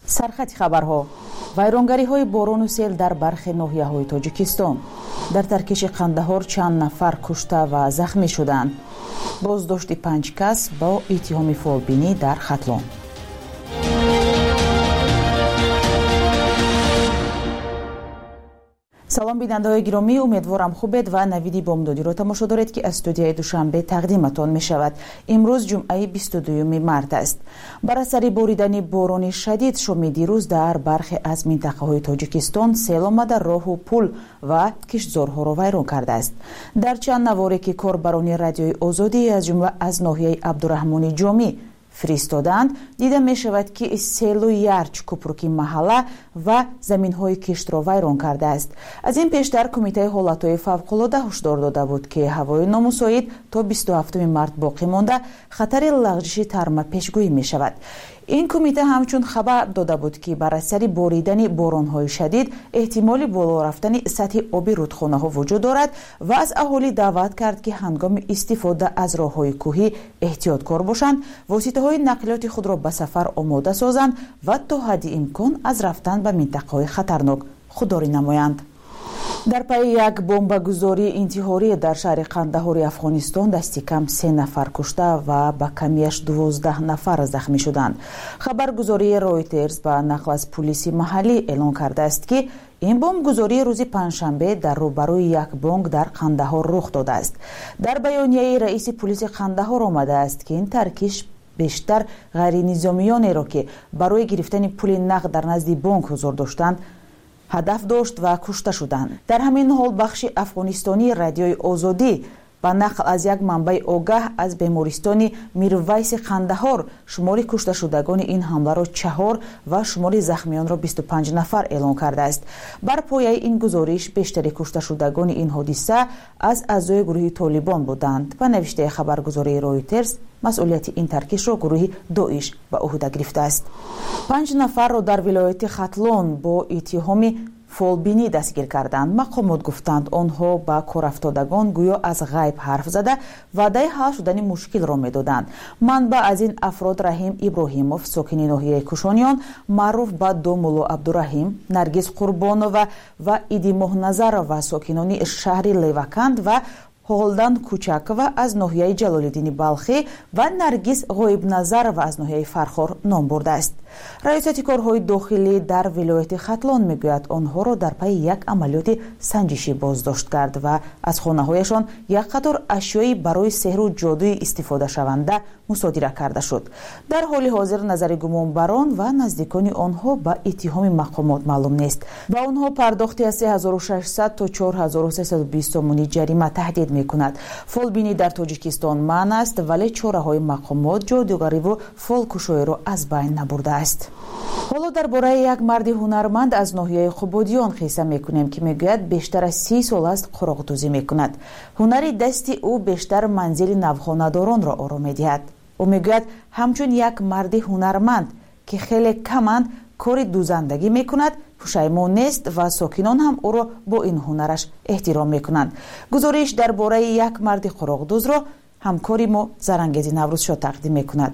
سرخط خبرها وایرانگری‌های باران و سیل در برخی ناحیه‌های تاجیکستان. در ترکش قندهار چند نفر کشته و زخمی شدند. بازداشت 5 کس با اتهام فالبینی در خطلان. سلام بیننده‌های گرامی، امیدوارم خوبید و نویدی بامدادی را تماشا دارید که از استودیوی دوشنبه تقدیمتان می شود. امروز جمعه 22 مارس است. بر اثر باریدن باران شدید شام دیروز در برخی از منطقه‌های تاجیکستان سیل آمده راه و پل و کشتزارها را ویران کرده است. در چند نواری که کاربران رادیوی آزادی از جمله از ناحیه عبدالرحمن جامی فرستادند، دیده می شود که سیل و یارچ کوپروکی محله و زمین های کشت را ویران کرده است. از این پیشتر کمیته حالتهای فوق‌العاده هشدار داده بود که هوای نامساعد تا 27 مارس باقی مانده خطر لغزش ترمه پیشگویی می شود. این کمیته همچون خبر داده بود که بر اثر باریدن باران‌های شدید احتمال بالا رفتن سطح آب رودخانه‌ها وجود دارد و از اهالی دعوت کرد که هنگام استفاده از راه‌های کوهی احتیاطکار باشند، واسطه‌های نقلیات خود را به سفر آماده سازند و تا حد امکان از رفتن به منطقه‌های خطرناک خودداری نمایند. در پی یک بمبگذاری انتحاری در شهر قندهار افغانستان دستی کم 3 نفر کشته و به کمیش 12 نفر زخمی شدند. خبرگزاری رویترز با نقل از پلیس محلی اعلام کرده است که این بمبگذاری روز پنجشنبه در روبروی یک بانک در قندهار رخ داده است. در بیانیه رئیس پلیس قندهار آمده است که این ترکیش بیشتر غیر نظامیانی را که برای گرفتن پول نقد در نزد بانک حضور داشتند هدف داشت و کشته شدند. در همین حال بخش افغانستانی رادیوی آزادی با نقل از یک منبع آگاه از بیمارستان میرویس قندهار شمار کشته شدگان این حمله را 4 و شمار زخمیان را 25 نفر اعلام کرده است. بر پایه این گزارش بیشتر کشته شدگان این حادثه از اعضای گروه طالبان بودند و نوشته خبرگزاری رویترز مسئولیت این ترکش را گروه داعش به عهده گرفته است. 5 نفر را در ولایت خطلان با اتهام فالبینی دستگیر کردند. مقامات گفتند آنها با کارافتادگان گویا از غیب حرف زده وعده حل شدن مشکل را میدادند. منبع از این افراد رحیم ابراهیموف ساکن ناحیه کوشانیان معروف به دو مولا عبدالرحیم، نرگس قربانова و ایدی مهنظر و ساکنان شهر لیوکند و هولدان کوچکова از ناحیه جلالالدین بلخی و نرگس غایبنظرova از ناحیه فرخار نام برده است. رئیست کارهای داخلی در ولایت خطلان میگوید آنها را در پی یک عملیات سنجشی بازداشت کرد و از خانه‌هایشان یک قطار اشیایی برای سحر و جادوی استفاده شونده مصادره کرده شد. در حال حاضر نظر گمانبران و نزدیکان آنها به اتهام مقامات معلوم نیست. با آنها پرداختی از 3600 تا 4320 تومانی جریمه تهدید میکند. فالبینی در تاجیکستان منع است ولی چاره‌های مقامات جادوگری و فالکشایی را از بین نبرده است. حالا درباره یک مرد هنرمند از ناحیه قبادیان قصه میکنیم که میگوید بیشتر از 30 سال است قراقدوزی میکند. هنر دستی او بیشتر منزل نوخانه‌داران را آرام میدهد. او میگوید همچون یک مرد هنرمند که خیلی کمند کار دوزندگی میکند پشیمان نیست و ساکنان هم او را با این هنرش احترام میکنند. گزارش درباره یک مرد قراقدوز را همکاری ما زرانگیز نوروزشاه تقدیم میکند.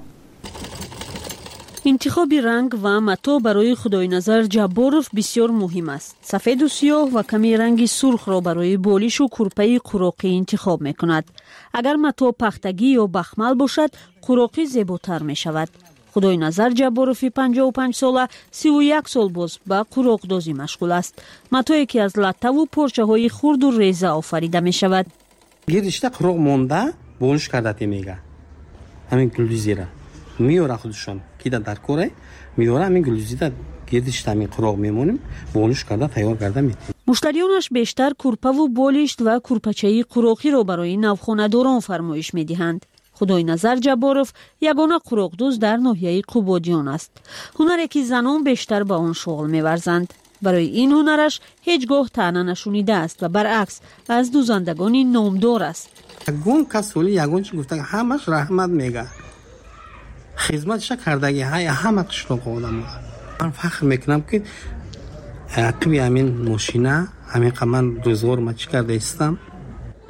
انتخاب رنگ و متو برای خداینظر جباروف بسیار مهم است. سفید و سیاه و کمی رنگ سرخ را برای بالیش و کرپه قراقی انتخاب می کند. اگر متو پختگی یا بخمل باشد، قراقی زیباتر می شود. خداینظر جباروف 55 ساله 31 سال باز با قراقدوزی مشغول است. متویی که از لطه و پارچه های خرد و ریزه آفریده می شود. گردشته قراق مونده بونش کرده میگه. همین گلوزیره. میاره خودشان که در کاره میاره همین گلوزیده گردش همین قراق میمونیم بونش کرده تیار کرده میتیم. مشتریانش بیشتر کرپه و بالیشت و کرپچه‌ای قراقی را برای نوخانه‌داران فرمایش میدهند. خداینظر جباروف یگانه قراقدوز در ناحیه قبادیان است. هنری که زنان بیشتر به آن شغل می‌ورزند. برای این هنرش هیچگاه طعنه نشونیده است و برعکس از دوزندگانی نامدار است. یگان کسولی یگان چی گفته همش رحمت میگه. خدمتش کردگی های همه قشنگ آدم. من فخر میکنم که عقبی همین ماشینه همین من روزگار ما چی کرده استم.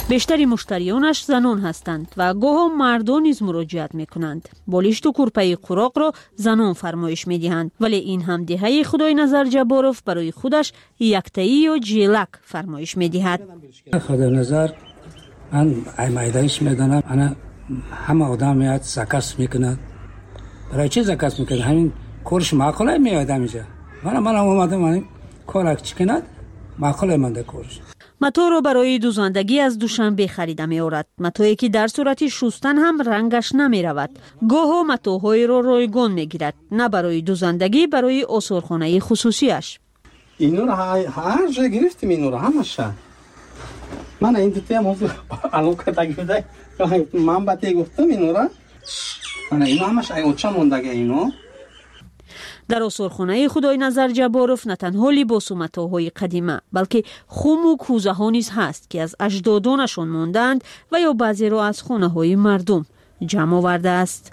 بیشتری مشتریانش زنان هستند و گاه مردان نیز مراجعت میکنند. بالشت و کورپه قراق را زنان فرمایش میدهند، ولی این هم دهه خدای نظر جباروف برای خودش یکتایی یا جیلک فرمایش میدهد. خدای نظر من ایمایدایش میدانم، انا همه آدم میاد زکاس میکند. برای چی زکاس میکند؟ همین کارش معقوله میاد اینجا. من اومدم من کارک چیکند معقوله منده کارش. متو را برای دوزندگی از دوشنبه خریده می آورد. متویی که در صورت شستن هم رنگش نمی رود. گاه متوهای را رایگان می گیرد، نه برای دوزندگی، برای آثارخانه خصوصیش. اینو را هر جا گرفتیم، اینو را همش. من این دوتی هم الان کتاگی بوده من باتی گفتم اینو را. من اینو همش اوچا موندگه اینو. در آثارخانه خدای نظر جباروف نه تنها لباس و متاعهای قدیمه، بلکه خم و کوزه ها نیز هست که از اجدادانشان ماندند و یا بعضی را از خانه های مردم جمع آورده است.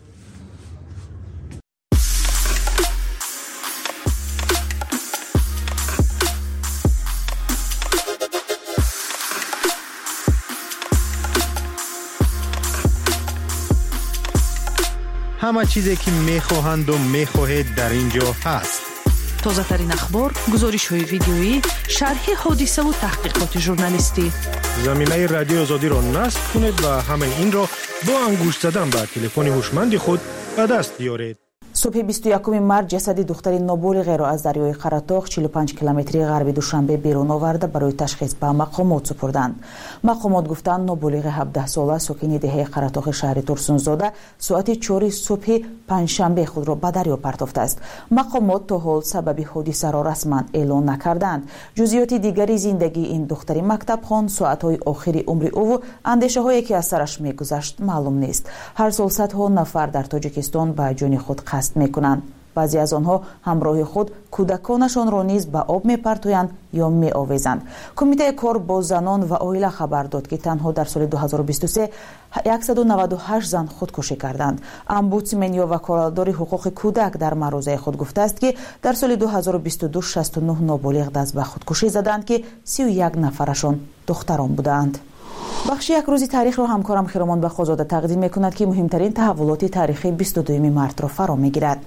همه چیزی که میخواهند و میخواهید در اینجا هست. تازه ترین اخبار، گزارش های ویدیویی، شرح حادثه و تحقیقات ژورنالیستی. زمینه رادیو آزادی را نصب کنید و همه این را با انگشت زدن به تلفن هوشمند خود به دست بیارید. صبح 21 مارس جسد دختری نابالغ را از دریای قراتاق 45 کیلومتری غرب دوشنبه بیرون آورده برای تشخیص به مقامات سپردند. مقامات گفتند نابالغ 17 ساله ساکن دهه قراتاق شهر ترسونزاده ساعت 4 صبح پنجشنبه خود را به دریا پرتافته است. مقامات تا حال سبب حادثه را رسما اعلام نکردند. جزئیات دیگری زندگی این دختری مکتبخوان، ساعت‌های آخری عمر او و اندیشه‌هایی که از سرش می‌گذشت معلوم نیست. هر سال صدها نفر در تاجیکستان به جان خود قصد میکنند. بعضی از آنها همراه خود کودکانشان را نیز به آب میپرتویند یا میآویزند. کمیته کار با زنان و عائله خبر داد که تنها در سال 2023 198 زن خودکشی کردند. امبودسمن یا وکالتدار حقوق کودک در مروزه خود گفته است که در سال 2022 69 نابالغ دست به خودکشی زدند که 31 نفرشان دختران بودند. بخش یک روزی تاریخ را همکارم خیرمان بخوزاده تقدیم میکند که مهمترین تحولات تاریخی 22 مارس را فرا میگیرد.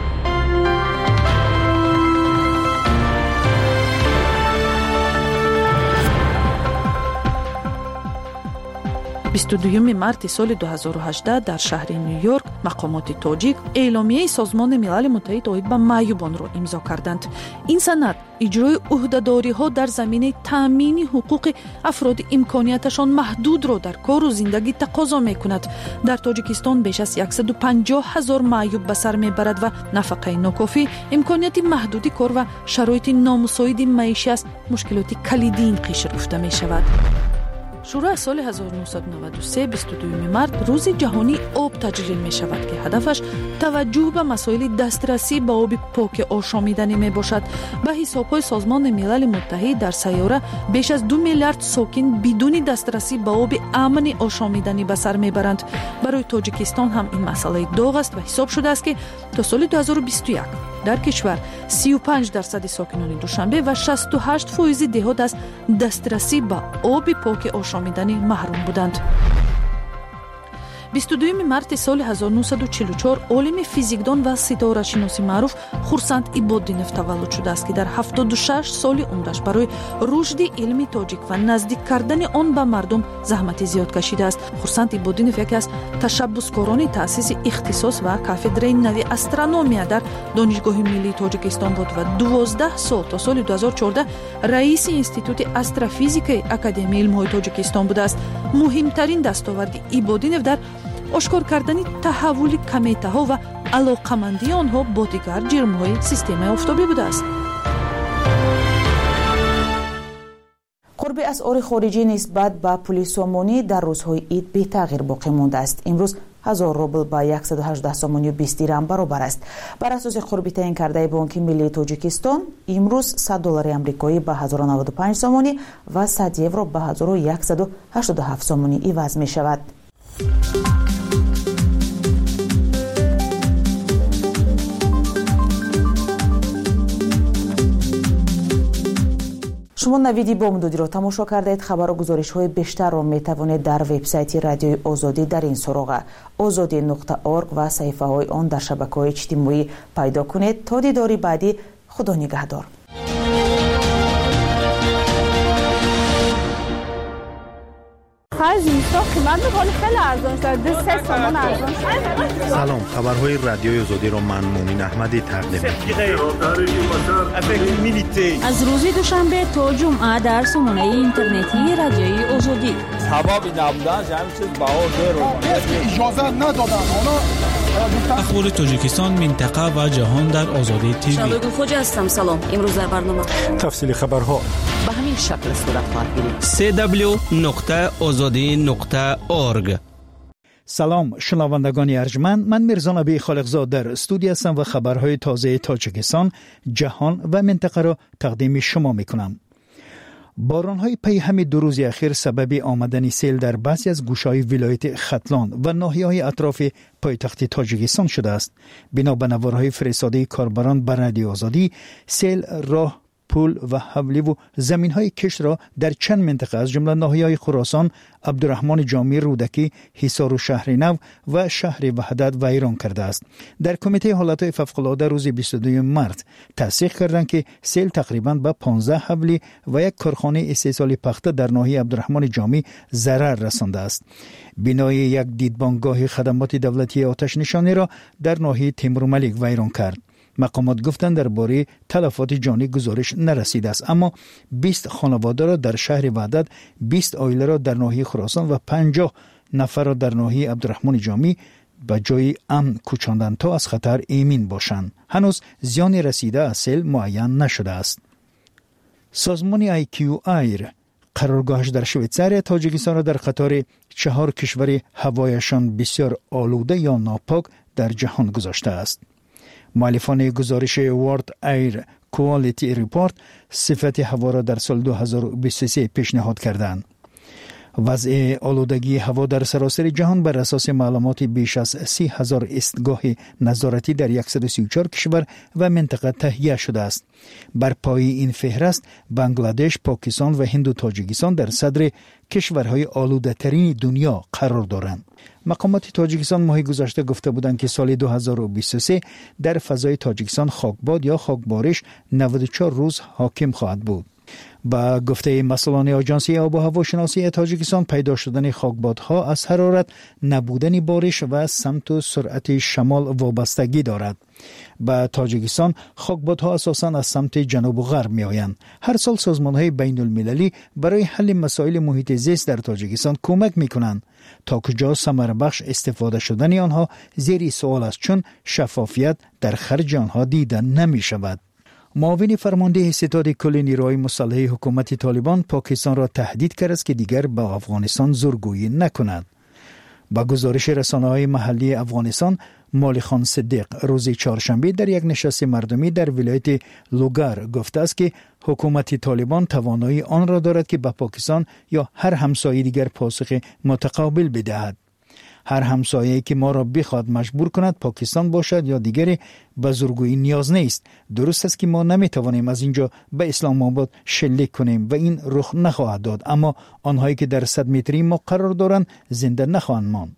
22 مارس سال 2018 در شهر نیویورک مقامات تاجیک اعلامیه سازمان ملل متحد اوید به معیوبان را امضا کردند. این سند اجرای عهده‌داری‌ها در زمینه تامین حقوق افراد امکانیتشان محدود را در کار و زندگی تقاضا می‌کند. در تاجیکستان بیش از 150,000 معیوب به سر می‌برد و نفقه ناکافی، امکانیت محدودی کار و شرایط نامساعد معیشی از مشکلات کلیدی این قشر گفته می‌شود. شروع سال 1993 22 مارس روز جهانی آب تجلیل می شود که هدفش توجه به مسائل دسترسی به آب پاک آشامیدنی می باشد. به حساب‌های سازمان ملل متحد در سیاره بیش از 2 میلیارد ساکن بدون دسترسی به آب امن آشامیدنی به سر می برند. برای تاجیکستان هم این مسئله داغ است و حساب شده است که تا سال 2021 در کشور 35% ساکنان دوشنبه و 68% دهات از دسترسی به آب پاک آشامیدنی محروم بودند. 22 مارس سال 1944 عالم فیزیکدان و ستاره شناسی معروف خورسند ایبادینف تولد شده است که در 76 سال عمرش برای رشد علم تاجیک و نزدیک کردن آن به مردم زحمت زیاد کشیده است. خورسند ایبادینف یکی از تشبثکاران تأسیس اختصاص و کافدره نوی استرونومیا در دانشگاه ملی تاجیکستان بود و 12 سال تا سال 2014 رئیس انستیتوت استروفیزیک اکادمی علم‌های تاجیکستان بوده است. مهمترین دستاورد ایبادینف در اشکار کردن تحول کمیته ها و علاقمندی آنها با دیگر جرم های سیستم آفتابی بوده است. قرب اسعار خارجی نسبت به پول سومانی در روزهای عید بی تغییر باقی مانده است. امروز 1000 روبل با 118 سومانی و 20 درهم برابر است. بر اساس قربی تعیین کرده بانک ملی تاجیکستان امروز 100 دلار آمریکایی با 1095 سومانی و 100 یورو با 1187 سومانی عوض می شود. شما شما نویدی بامدادی را تماشا کردید. خبر و گزارش های بیشتر را می توانید در وبسایت رادیوی آزادی در این سراغ azadi.org و صفحه های آن در شبکه‌های اجتماعی پیدا کنید. تا دیداری بعدی، خدا نگهدار. سلام، خبرهای رادیوی آزادی را من مومن احمدی تقدیم می‌کنم. از روز دوشنبه تا جمعه در سامانه اینترنتی رادیوی آزادی. حبابی نبودن جمعی چیز بهار اجازه ندادن. اخبار تاجیکستان، منطقه و جهان در آزادی تیوی. شبگو خوجه هستم. سلام. امروز در برنامه تفصیل خبرها به همین شکل صورت خواهد گرفت. www.azadi.org. سلام شنوندگان ارجمند، من میرزا نبی خالقزاد در استودیو هستم و خبرهای تازه تاجیکستان، جهان و منطقه را تقدیم شما میکنم. باران‌های پی همین 2 روز اخیر سبب آمدن سیل در بعضی از گوشه‌های ولایت ختلان و ناحیه‌های اطراف پایتخت تاجیکستان شده است. بنا به نوارهای فرستاده کاربران بر رادیو آزادی، سیل راه، پول و حولی و زمین‌های کشت را در چند منطقه از جمله ناحیه‌های خراسان، عبدالرحمن جامی رودکی، حصار و شهر نو و شهر وحدت ویران کرده است. در کمیته حالت‌های فوق‌العاده روز 22 مارس تصدیق کردند که سیل تقریباً به 15 حولی و یک کارخانه استحصال پخته در ناحیه عبدالرحمن جامی ضرر رسانده است. بنای یک دیدبانگاه خدمات دولتی آتش نشانی را در ناحیه تیمورملک ویران کرد. مقامات گفتند درباره تلفات جانی گزارش نرسیده است، اما 20 خانواده را در شهر وحدت، 20 عائله را در ناحیه خراسان و 50 نفر را در ناحیه عبدالرحمن جامی به جای امن کوچاندند تا از خطر ایمن باشند. هنوز زیان رسیده از سیل معین نشده است. سازمان ایکیو ایر قرارگاهش در شویتزار تاجیکستان را در قطار 4 کشور هوایشان بسیار آلوده یا ناپاک در جهان گذاشته است. مؤلفان گزارش ورلد ایر کوالیتی ریپورت صفت هوا را در سال 2023 پیشنهاد کردند. وضع آلودگی هوا در سراسر جهان بر اساس معلومات بیش از 30,000 ایستگاه نظارتی در 134 کشور و منطقه تهیه شده است. بر پای این فهرست بنگلادش، پاکستان و هند و تاجیکستان در صدر کشورهای آلوده ترین دنیا قرار دارند. مقامات تاجیکستان ماه گذشته گفته بودند که سال 2023 در فضای تاجیکستان خاکباد یا خاکبارش 94 روز حاکم خواهد بود. با گفته مسئولان آژانس آب و هوا شناسی تاجیکستان، پیدا شدن خاکبادها از حرارت، نبودن بارش و سمت و سرعت شمال وابستگی دارد. با تاجیکستان خاکبادها اساساً از سمت جنوب و غرب می آیند. هر سال سازمان‌های بین المللی برای حل مسائل محیط زیست در تاجیکستان کمک می کنند. تا کجا ثمره بخش استفاده شدن آنها زیر سوال است، چون شفافیت در خرج آنها دیده نمی شود. معاون فرمانده ستاد کل نیروهای مسلح حکومت طالبان پاکستان را تهدید کرد است که دیگر به افغانستان زورگویی نکند. با گزارش رسانه‌های محلی افغانستان، مالخان صدیق روز چهارشنبه در یک نشست مردمی در ولایت لوگر گفته است که حکومت طالبان توانایی آن را دارد که به پاکستان یا هر همسایه دیگر پاسخ متقابل بدهد. هر همسایه‌ای که ما را بخواد مجبور کند پاکستان باشد یا دیگری، به زورگویی نیاز نیست. درست است که ما نمیتوانیم از اینجا به اسلام آباد شلیک کنیم و این رخ نخواهد داد، اما آنهایی که در 100 متری ما قرار دارند زنده نخواهند ماند.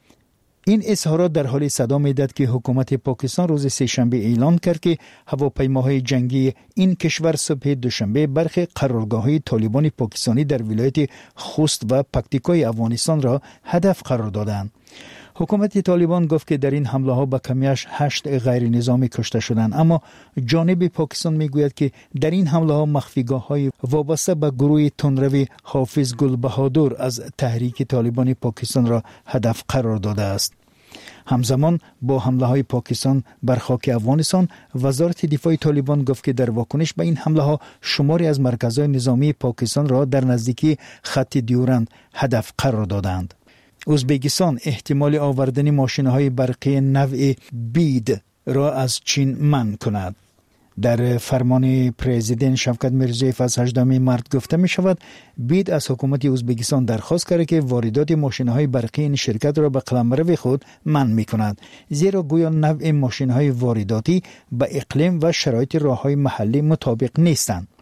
این اظهارات در حال صدا می‌دهد که حکومت پاکستان روز سه‌شنبه اعلام کرد که هواپیماهای جنگی این کشور صبح دوشنبه برخی قرارگاه‌های طالبان پاکستانی در ولایت خوست و پکتیکای افغانستان را هدف قرار دادند. حکومت طالبان گفت که در این حمله ها به کمیش 8 غیر نظامی کشته شدند، اما جانب پاکستان میگوید که در این حمله ها مخفیگاه های وابسته به گروه تندروی حافظ گل بهادر از تحریک طالبان پاکستان را هدف قرار داده است. همزمان با حمله های پاکستان بر خاک افغانستان، وزارت دفاع طالبان گفت که در واکنش به این حمله ها شماری از مرکزهای نظامی پاکستان را در نزدیکی خط دیورند هدف قرار دادند. ازبکستان احتمال آوردن ماشین‌های برقی نوع بید را از چین منع کند. در فرمان پرزیدنت شوکت میرزیوف از 18 مارس گفته می شود بید از حکومت ازبکستان درخواست کرده که واردات ماشین‌های برقی این شرکت را به قلمرو خود منع می کند، زیرا گویا نوع ماشین‌های وارداتی به اقلیم و شرایط راه‌های محلی مطابق نیستند.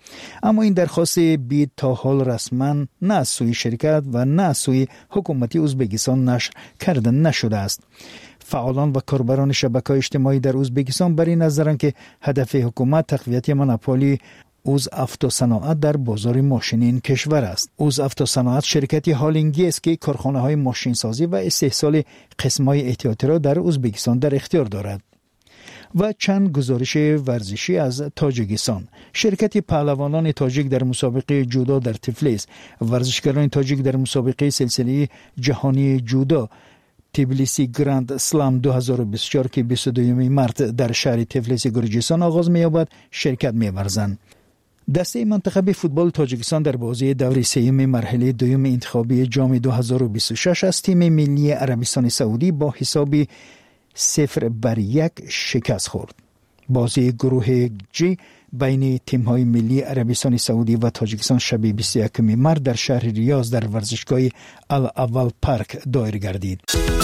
اما این درخواست بید تا حال رسما نه از سوی شرکت و نه از سوی حکومت ازبکستان نشر کرده نشده است. فعالان و کاربران شبکه‌های اجتماعی در ازبکستان بر این نظرند که هدف حکومت تقویت مونوپولی اوزافتوصناعت در بازار ماشین این کشور است. اوزافتوصناعت شرکتی هالندی است که کارخانه‌های ماشین سازی و استحصال قسم‌های احتیاطی را در ازبکستان در اختیار دارد. و چند گزارش ورزشی از تاجیکستان. شرکت پهلوانان تاجیک در مسابقه جودو در تفلیس، ورزشکاران تاجیک در مسابقه سلسله جهانی جودو تبلیسی گراند سلام 2024 که 22 مارس در شهر تفلیس گرجستان آغاز می‌یابد شرکت می‌ورزند. دسته منتخب فوتبال تاجیکستان در بازی دوره سوم مرحله دوم انتخابی جام 2026 از تیم ملی عربستان سعودی با حساب 0-1 شکست خورد. بازی گروه جی بین تیم‌های ملی عربستان سعودی و تاجیکستان شب 21 مارس در شهر ریاض در ورزشگاه الاول پارک دایر گردید.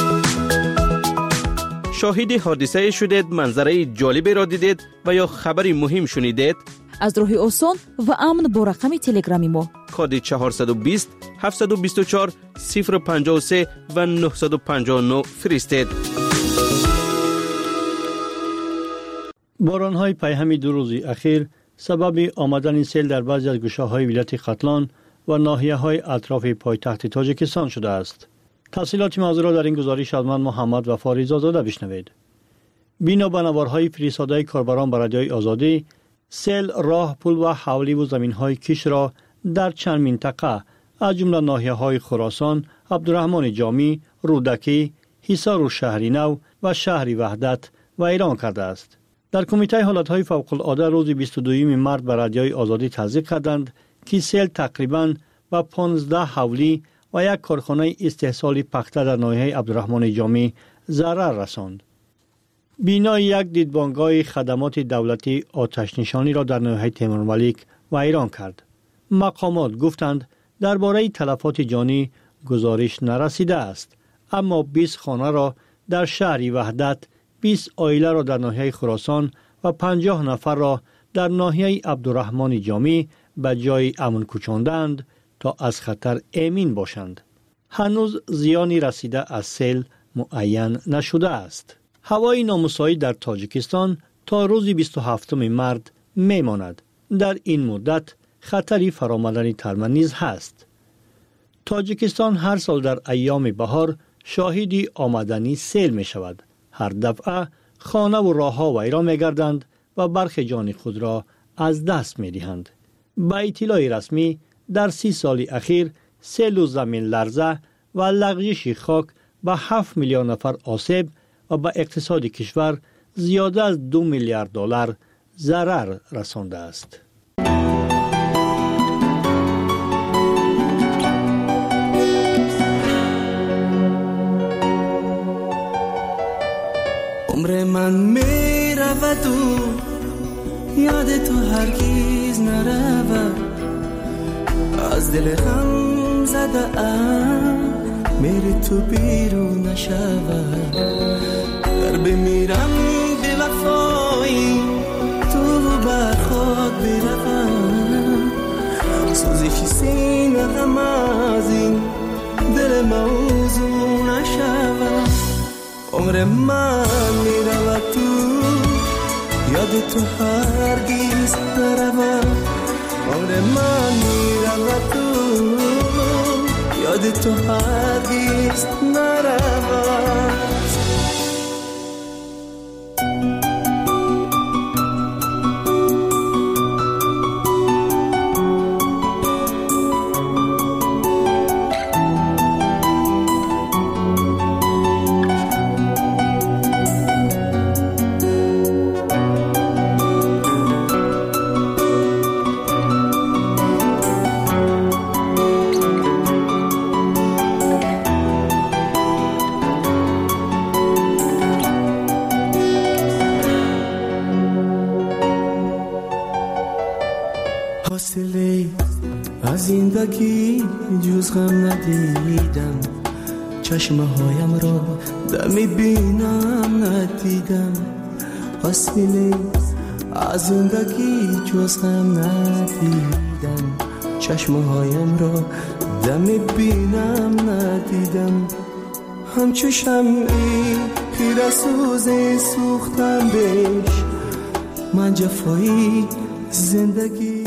شاهد حادثه شدید، منظره جالبی را دیدید و یا خبری مهم شنیدید؟ از راه آسان و امن با رقم تلگرامی ما کد 420 724 053 و 959 فرستید. باران‌های پیهمی 2 روز اخیر سبب آمدن سیل در بعضی از گوشه‌های ولایت ختلان و ناحیه‌های اطراف پایتخت تاجیکستان شده است. تفصیلات موضوع را در این گزارش از من محمد وفا رضازاده بشنوید. بنا به نوارهای فرستاده کاربران به رادیوی آزادی، سیل راه، پل و حولی و زمین‌های کش را در چند منطقه از جمله ناحیه‌های خراسان، عبدالرحمن جامی، رودکی، حصار و شهر نو و شهر وحدت ویران کرده است. در کمیته حالتهای فوق‌العاده روز 22 مارس به رادیوی آزادی تصدیق کردند که سیل تقریباً به 15 حولی و یک کارخانه استحصال پخته در ناحیه عبدالرحمن جامی ضرر رساند. بنا یک دیدبانگاه خدمات دولتی آتش نشانی را در ناحیه تیمورملیک ویران کرد. مقامات گفتند درباره تلفات جانی گزارش نرسیده است، اما 20 خانه را در شهر وحدت، 20 عائله را در ناحیه خراسان و 50 نفر را در ناحیه عبدالرحمن جامی به جای امن کوچاندند تا از خطر امین باشند. هنوز زیانی رسیده از سیل معین نشده است. هوای نامساعد در تاجیکستان تا روز 27 مارس میماند. در این مدت خطری فرآمدن ترمه نیز هست. تاجیکستان هر سال در ایام بهار شاهدی آمدنی سیل می شود. هر دفعه خانه و راه‌ها ویران می‌گردند و برخی جان خود را از دست می‌دهند. با اطلاع رسمی در 30 سال اخیر سیل و زمین لرزه و لغزش خاک به 7 میلیون نفر آسیب و به اقتصاد کشور زیاده از 2 میلیارد دلار ضرر رسانده است. عمر من می رود و یاد تو هرگز نرود، از دل غم زده ام میری تو بیرون نشود. در بمیرم به وفایی تو بر خود بروم، سوزش سینه غم از این دل موضوع نشود. عمر من میرود تو یاد تو هرگز نرود. عمر من میرود تو یاد تو هرگز نرود. حاصله از زندگی جز غم ندیدم، چشمه هایم را دمی بینم ندیدم. حاصله از زندگی جز غم ندیدم چشمهایم را دم بینم ندیدم همچو شمعی خیره سوزه سوختم بهش من جفایی زندگی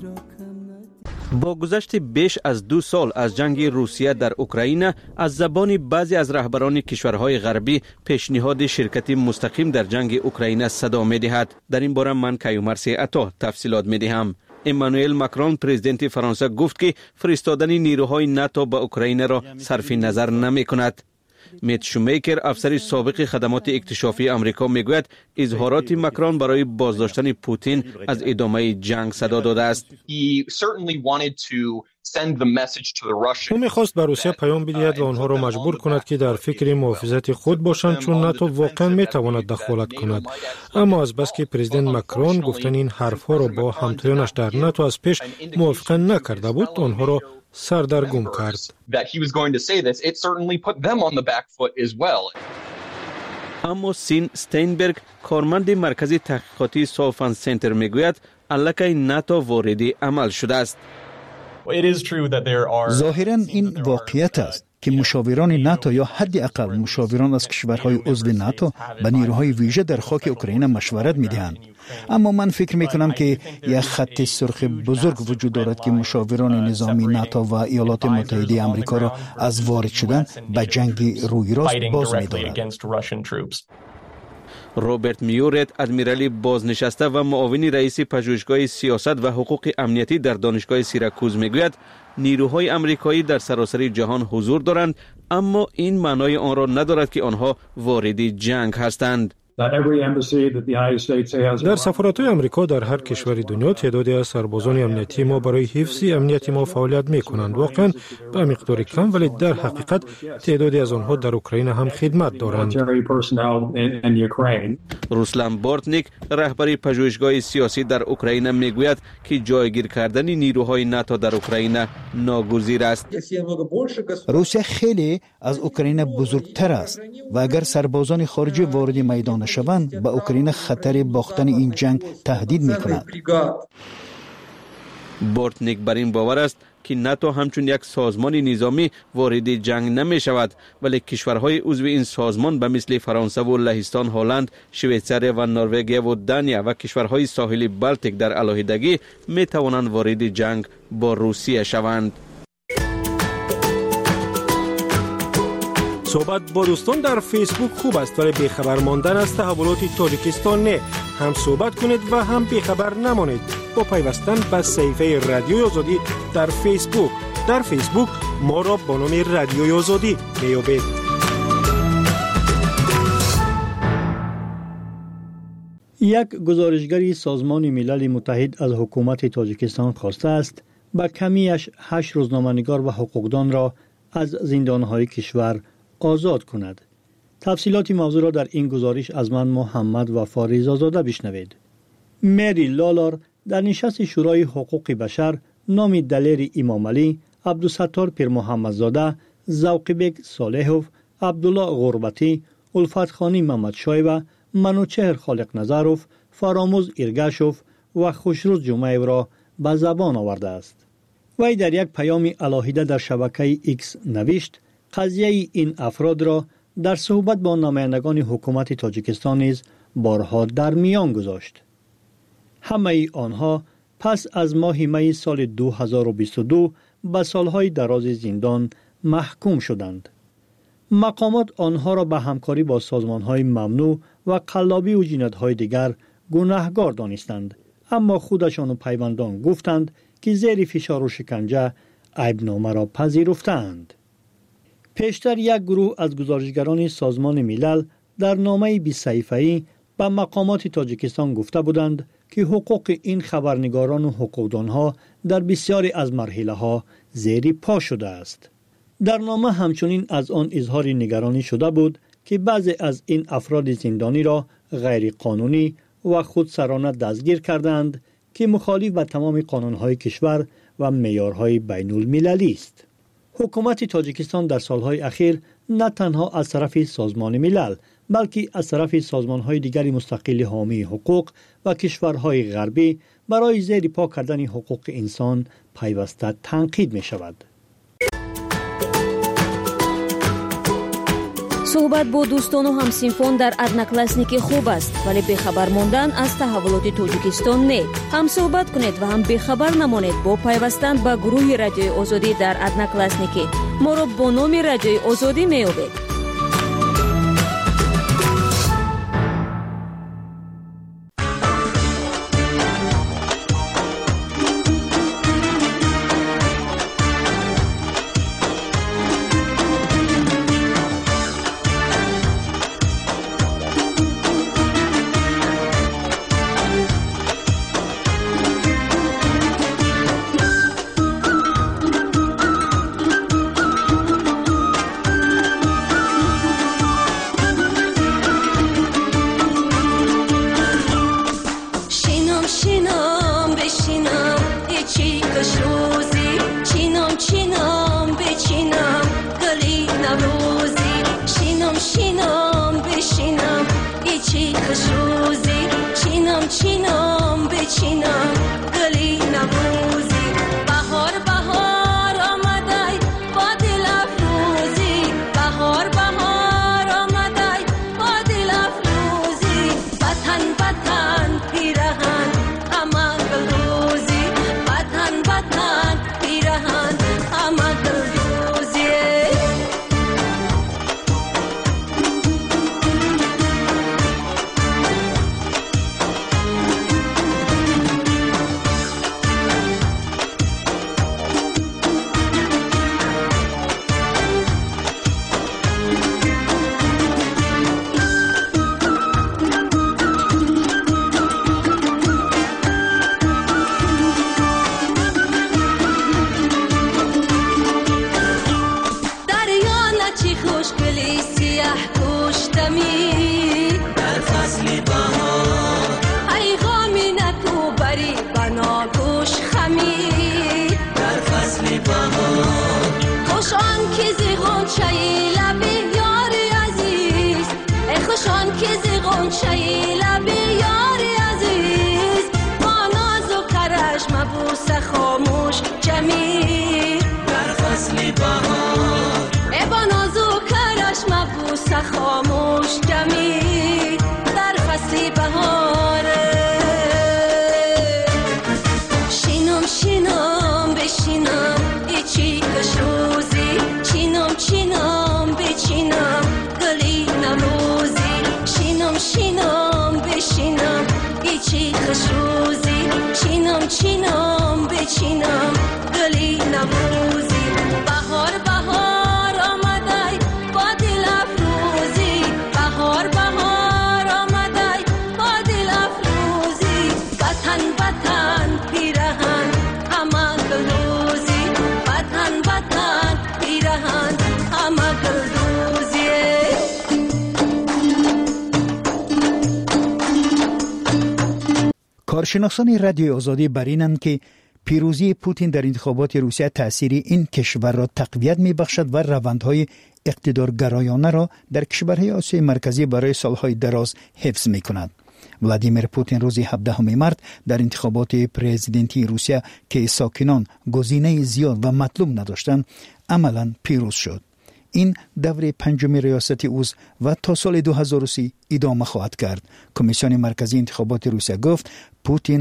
با گذشت بیش از 2 سال از جنگ روسیه در اوکراین از زبان بعضی از رهبران کشورهای غربی پیشنهاد شرکت مستقیم در جنگ اوکراین صدا می‌دهد. در این باره من کیومرث عطا تفصیلات می‌دهم. امانوئل ماکرون پرزیدنت فرانسه گفت که فرستادن نیروهای ناتو به اوکراین را صرف نظر نمی‌کند. میت شومیکر افسر سابق خدمات اکتشافی آمریکا میگوید اظهارات ماکرون برای بازداشتن پوتین از ادامه جنگ صدا داده است. او میخواست به روسیه پیام بدهد و آنها را مجبور کند که در فکر محافظت خود باشند چون ناتو واقعا میتواند دخالت کند. اما از بس که پرزیدنت ماکرون گفتن این حرفها را با همتایانش در ناتو از پیش موافقه نکرده بود آنها را سردرگم کرد. اما سین استینبرگ کارمند مرکز تحقیقاتی سوفن سنتر میگوید الکی ناتو وارد عمل شده است. ظاهراً این واقعیت است که مشاوران ناتو یا حداقل مشاوران از کشورهای عضو ناتو به نیروهای ویژه در خاک اوکراین مشورت می‌دهند. اما من فکر می‌کنم که یک خط سرخ بزرگ وجود دارد که مشاوران نظامی ناتو و ایالات متحده آمریکا را از وارد شدن به جنگ روی راست باز می‌دارد. روبرت میورت ادمیرال بازنشسته و معاون رئیس پژوهشگاه سیاست و حقوق امنیتی در دانشگاه سیراکوز میگوید نیروهای آمریکایی در سراسر جهان حضور دارند اما این معنای آن را ندارد که آنها وارد جنگ هستند. در سفارت‌های آمریکا در هر کشور دنیا تعدادی از سربازان امنیتی ما برای حفظ امنیت ما فعالیت می‌کنند. واقعاً به مقدار کم ولی در حقیقت تعدادی از آنها در اوکراین هم خدمت دارند. روسلان بورتنیک رهبر پژوهشگاه سیاسی در اوکراین میگوید که جایگیر کردن نیروهای ناتو در اوکراین ناگزیر است. روسیه خیلی از اوکراین بزرگتر است و اگر سربازان خارجی وارد میدان شوند به اوکراین خطر باختن این جنگ تهدید می‌کند. بورتنیک بر این باور است که ناتو همچون یک سازمان نظامی وارد جنگ نمی شود ولی کشورهای عضو این سازمان به مثل فرانسه و لهستان، هلند، شویتزاری و نروژ و دانیا و کشورهای ساحلی بالتیک در علاهیدگی می توانند وارد جنگ با روسیه شوند. صحبت با دوستان در فیسبوک خوب است ولی بیخبر ماندن از تحولات تاجیکستان نه. هم صحبت کنید و هم بیخبر نمانید با پیوستن به صفحه رادیوی آزادی در فیسبوک. در فیسبوک ما را با نام رادیوی آزادی میابید. یک گزارشگری سازمان ملل متحد از حکومت تاجیکستان خواسته است با کمیش 8 روزنامه‌نگار و حقوقدان را از زندانهای کشور آزاد کند. تفصیلات موضوع را در این گزارش از من محمد وفا رضازاده بشنوید. مری لالار در نشست شورای حقوق بشر نام دلیر امام علی، عبدالستار پیر محمدزاده، ذوقبک صالحوف، عبدالله غربتی، الفت خانی محمد شای و منوچهر خالق نظروف، فراموز ایرگاشوف و خوشروز جمعه را به زبان آورده است. وی در یک پیام علاهیده در شبکه ایکس نوشت قضیه این افراد را در صحبت با نمایندگان حکومت تاجیکستان نیز بارها در میان گذاشت. همه آنها پس از ماه می سال 2022 به سالهای دراز زندان محکوم شدند. مقامات آنها را به همکاری با سازمانهای ممنوع و قلابی و جنایت‌های دیگر گناهکار دانستند، اما خودشان و پیوندان گفتند که زیر فشار و شکنجه عیبنامه را پذیرفتند. پیشتر یک گروه از گزارشگران سازمان ملل در نامه 20 صفحه‌ای به مقامات تاجیکستان گفته بودند که حقوق این خبرنگاران و حقوقدانها در بسیاری از مرحله‌ها زیر پا شده است. در نامه همچنین از آن اظهار نگرانی شده بود که بعضی از این افراد زندانی را غیر قانونی و خودسرانه دستگیر کردند که مخالف با تمام قانون‌های کشور و معیارهای بین‌المللی است. حکومت تاجیکستان در سالهای اخیر نه تنها از طرف سازمان ملل بلکه از طرف سازمان‌های دیگر مستقل حامی حقوق و کشورهای غربی برای زیر پا کردن حقوق انسان پیوسته تنقید می‌شود. صحبت با دوستان و همسینفون در ادناکلاسنیکی خوب است، ولی بخبر ماندن از تحولات تاجیکستان نه. هم صحبت کنید و هم بخبر نمانید با پیوستن به گروه رادیوی آزادی در ادناکلاسنیکی. ما را با نام رادیوی آزادی میابید. کارشناسان رادیوی آزادی بر اینند که پیروزی پوتین در انتخابات روسیه تأثیر این کشور را تقویت می‌بخشد و روندهای اقتدارگرایانه را در کشورهای آسیای مرکزی برای سالهای دراز حفظ می‌کند. ولادیمیر پوتین روز 17 مارس در انتخابات پرزیدنتی روسیه که ساکنان گزینه زیاد و مطلوب نداشتند عملاً پیروز شد. این دوره پنجم ریاست اوست و تا سال 2030 ادامه خواهد کرد. کمیسیون مرکزی انتخابات روسیه گفت پوتین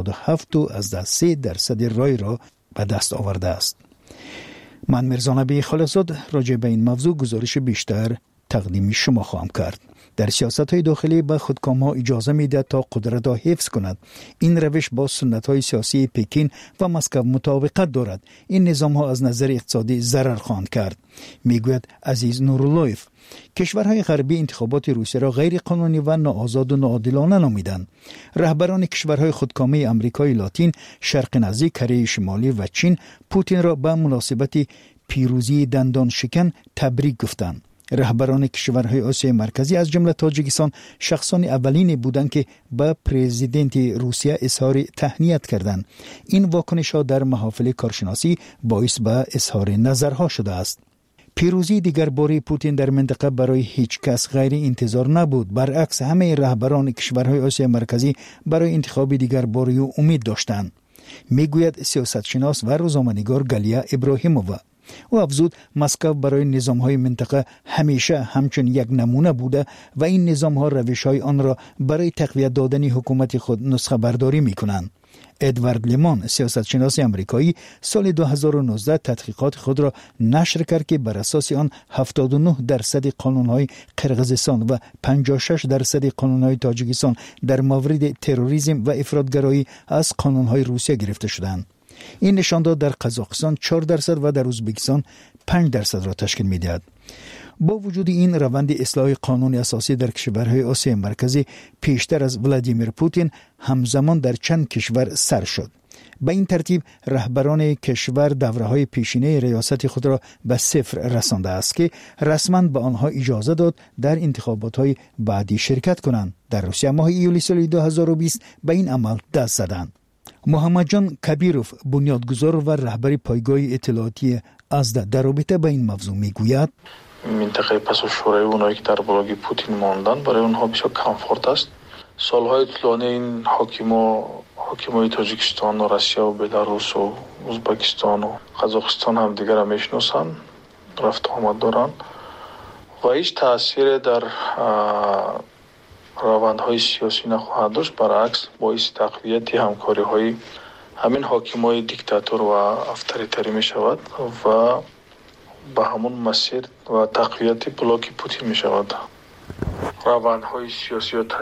87.3% رای را به دست آورده است. من میرزا نبی خالقزاد راجع به این موضوع گزارش بیشتر تقدیم شما خواهم کرد. در سیاست‌های داخلی به خودکام‌ها اجازه می‌دهد تا قدرت را حفظ کند. این روش با سنت‌های سیاسی پکین و مسکو مطابقت دارد. این نظام‌ها از نظر اقتصادی ضرر خواهند کرد. میگوید عزیز نوراللهیف. کشورهای غربی انتخابات روسیه را غیر قانونی و ناآزاد و ناعادلانه نامیدند. رهبران کشورهای خودکامه آمریکای لاتین، شرق نزدیک، کره شمالی و چین پوتین را به مناسبت پیروزی دندان شکن تبریک گفتند. رهبران کشورهای آسیای مرکزی از جمله تاجیکستان شخصان اولین بودند که به پرزیدنت روسیه اظهار تهنیت کردند. این واکنش‌ها در محافل کارشناسی باعث به اظهار نظرها شده است. پیروزی دیگر باره پوتین در منطقه برای هیچ کس غیر انتظار نبود. برعکس همه رهبران کشورهای آسیا مرکزی برای انتخاب دیگر باره امید داشتند، میگوید سیاستشناس و روزنامه‌نگار گالیا ابراهیمووا. او افزود مسکو برای نظام‌های منطقه همیشه همچون یک نمونه بوده و این نظام‌ها روش‌های آن را برای تقویت دادن حکومت خود نسخه برداری می‌کنند. ادوارد لیمان، سیاستشناس آمریکایی، سال 2019 تحقیقات خود را نشر کرد که بر اساس آن 79% قانون‌های قرقیزستان و 56% قانون‌های تاجیکستان در مورد تروریسم و افراطگرایی از قانون‌های روسیه گرفته شدند. این نشان داد در قزاقستان 4% و در ازبکستان 5% را تشکیل می‌دهد. با وجود این روند اصلاح قانون اساسی در کشورهای آسیا مرکزی پیشتر از ولادیمیر پوتین همزمان در چند کشور سر شد. به این ترتیب رهبران کشور دوره‌های پیشینه ریاست خود را به صفر رسانده است که رسما به آنها اجازه داد در انتخابات‌های بعدی شرکت کنند. در روسیه ماه ایولی سال 2020 به این عمل دست زدند. محمد جان کبیروف، بنیادگذار و رهبر پایگاه اطلاعاتی ازدا، در رابطه با این موضوع میگوید: منطقه پاساژخوری اونایی که در بلاگ پوتین ماندن برای اونها بسیار کامفورت است. سالهای طولانی این حاکمای تاجیکستان و روسیه و بلاروس و ازبکستان و قزاقستان هم دیگر را میشناسن، رفت آمد دارن و هیچ تأثیر در روندهای سیاسی نخواهد داشت. برعکس باعث تقویت همکاری های همین حاکمای دیکتاتور و اتوریتری می شود و به همون مسیر و تقویت بلاک پوتین می شود. روندهای سیاسی و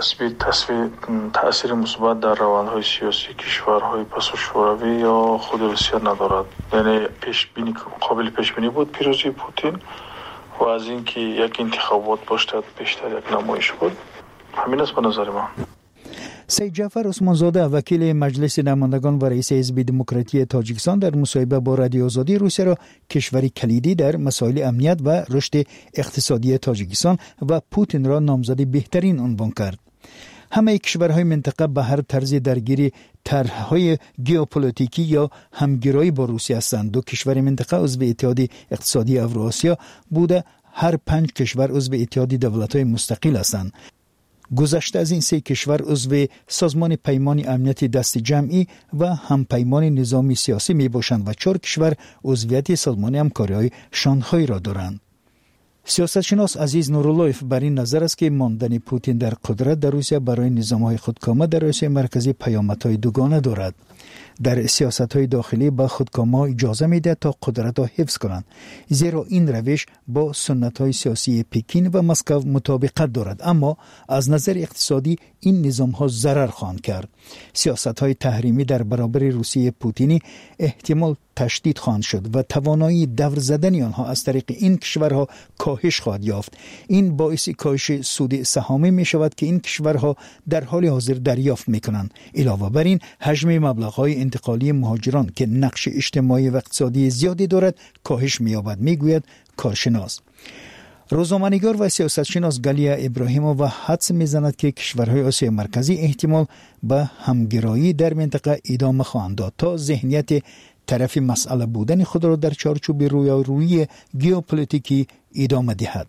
تأثیر مثبت در روندهای سیاسی کشورهای پاساژخوری یا خود روسیه ندارد. یعنی قابل پیش بینی بود پیروزی پوتین و از اینکه یک انتخابات باشد بیشتر یک نمایش بود. همین است به نظر من. سید جعفر عثمانزاده، وکیل مجلس نمایندگان و رئیس حزب دموکراتی تاجیکستان، در مصاحبه با رادیو آزادی روسیه را کشوری کلیدی در مسائل امنیت و رشد اقتصادی تاجیکستان و پوتین را نامزد بهترین عنوان کرد. همه کشورهای منطقه به هر طرز درگیری طرح‌های ژئوپلیتیکی یا همگرایی با روسیه هستند. دو کشور منطقه عضو اتحاد اقتصادی اوراسیا بوده، هر 5 کشور عضو اتحاد دولت‌های مستقل هستند. گذشته از این 3 کشور عضو سازمان پیمان امنیت دست جمعی و همپیمان نظامی سیاسی می باشند و 4 کشور عضویت سازمان همکاری‌های شانگهای را دارند. سیاستشناس عزیز نوراللهیف بر این نظر است که ماندن پوتین در قدرت در روسیه برای نظام‌های خودکامه در آسیا مرکزی پیامدهای دوگانه دارد. در سیاست‌های داخلی به خودکامه اجازه می‌دهد تا قدرت را حفظ کنند، زیرا این روش با سنت‌های سیاسی پکین و مسکو مطابقت دارد، اما از نظر اقتصادی این نظام‌ها ضرر خواهند کرد. سیاست‌های تحریمی در برابر روسیه پوتینی احتمال تشدید خواهند شد و توانایی دور زدن آنها از طریق این کشورها کاهش خواهد یافت. این باعث کاهش سود سهامی می شود که این کشورها در حال حاضر دریافت می کنند. علاوه بر این حجم مبلغ‌های انتقالی مهاجران که نقش اجتماعی و اقتصادی زیادی دارد کاهش می یابد، می گوید کارشناس. روزنامه‌نگار و سیاستشناس گالیا ابراهیمووا حدس می‌زند که کشورهای آسیا مرکزی احتمال به همگرایی در منطقه ادامه خواهند داد تا ذهنیت طرف مسئله بودن خود را در چارچوب رویارویی ژئوپلیتیکی ادامه دهد.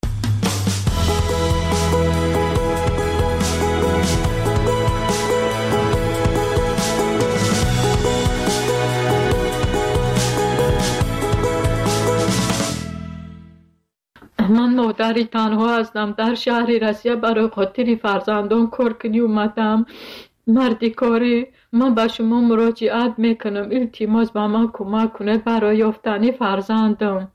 من مادری تنها هستم در شهر روسیه، برای خاطر فرزندان کار کنی اومدم. مردی کاری، من به شما مراجعت میکنم التماس به من کمک کنید برای یافتن فرزندم.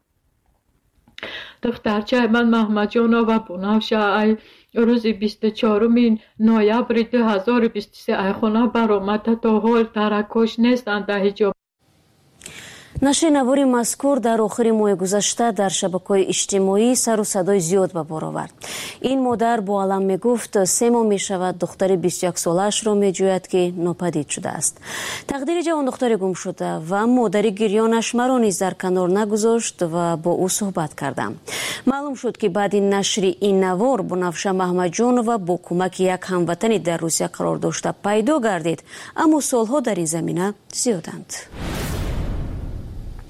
دخترچه من محمد جانا و بنفشه روز 24 نوامبر 2023 خانه برآمد، تا حال ترکش نیستند در حجاب. نشر مذکور در آخر ماه گذشته در شبکه‌های اجتماعی سر و صدای زیاد به بار آورد. این مادر با علم میگفت 3 ماه می شود دختر 21 سالش را میجوید که ناپدید شده است. تقدیر جوان دختر گم شده و مادر گریانش مرا نیز در کنار نگذاشت و با او صحبت کردم. معلوم شد که بعد نشر این نوار بنفشه محمد جان و با کمک یک هموطنی در روسیه قرار داشته پیدا گردید، اما سالها در این زمینه زیادند.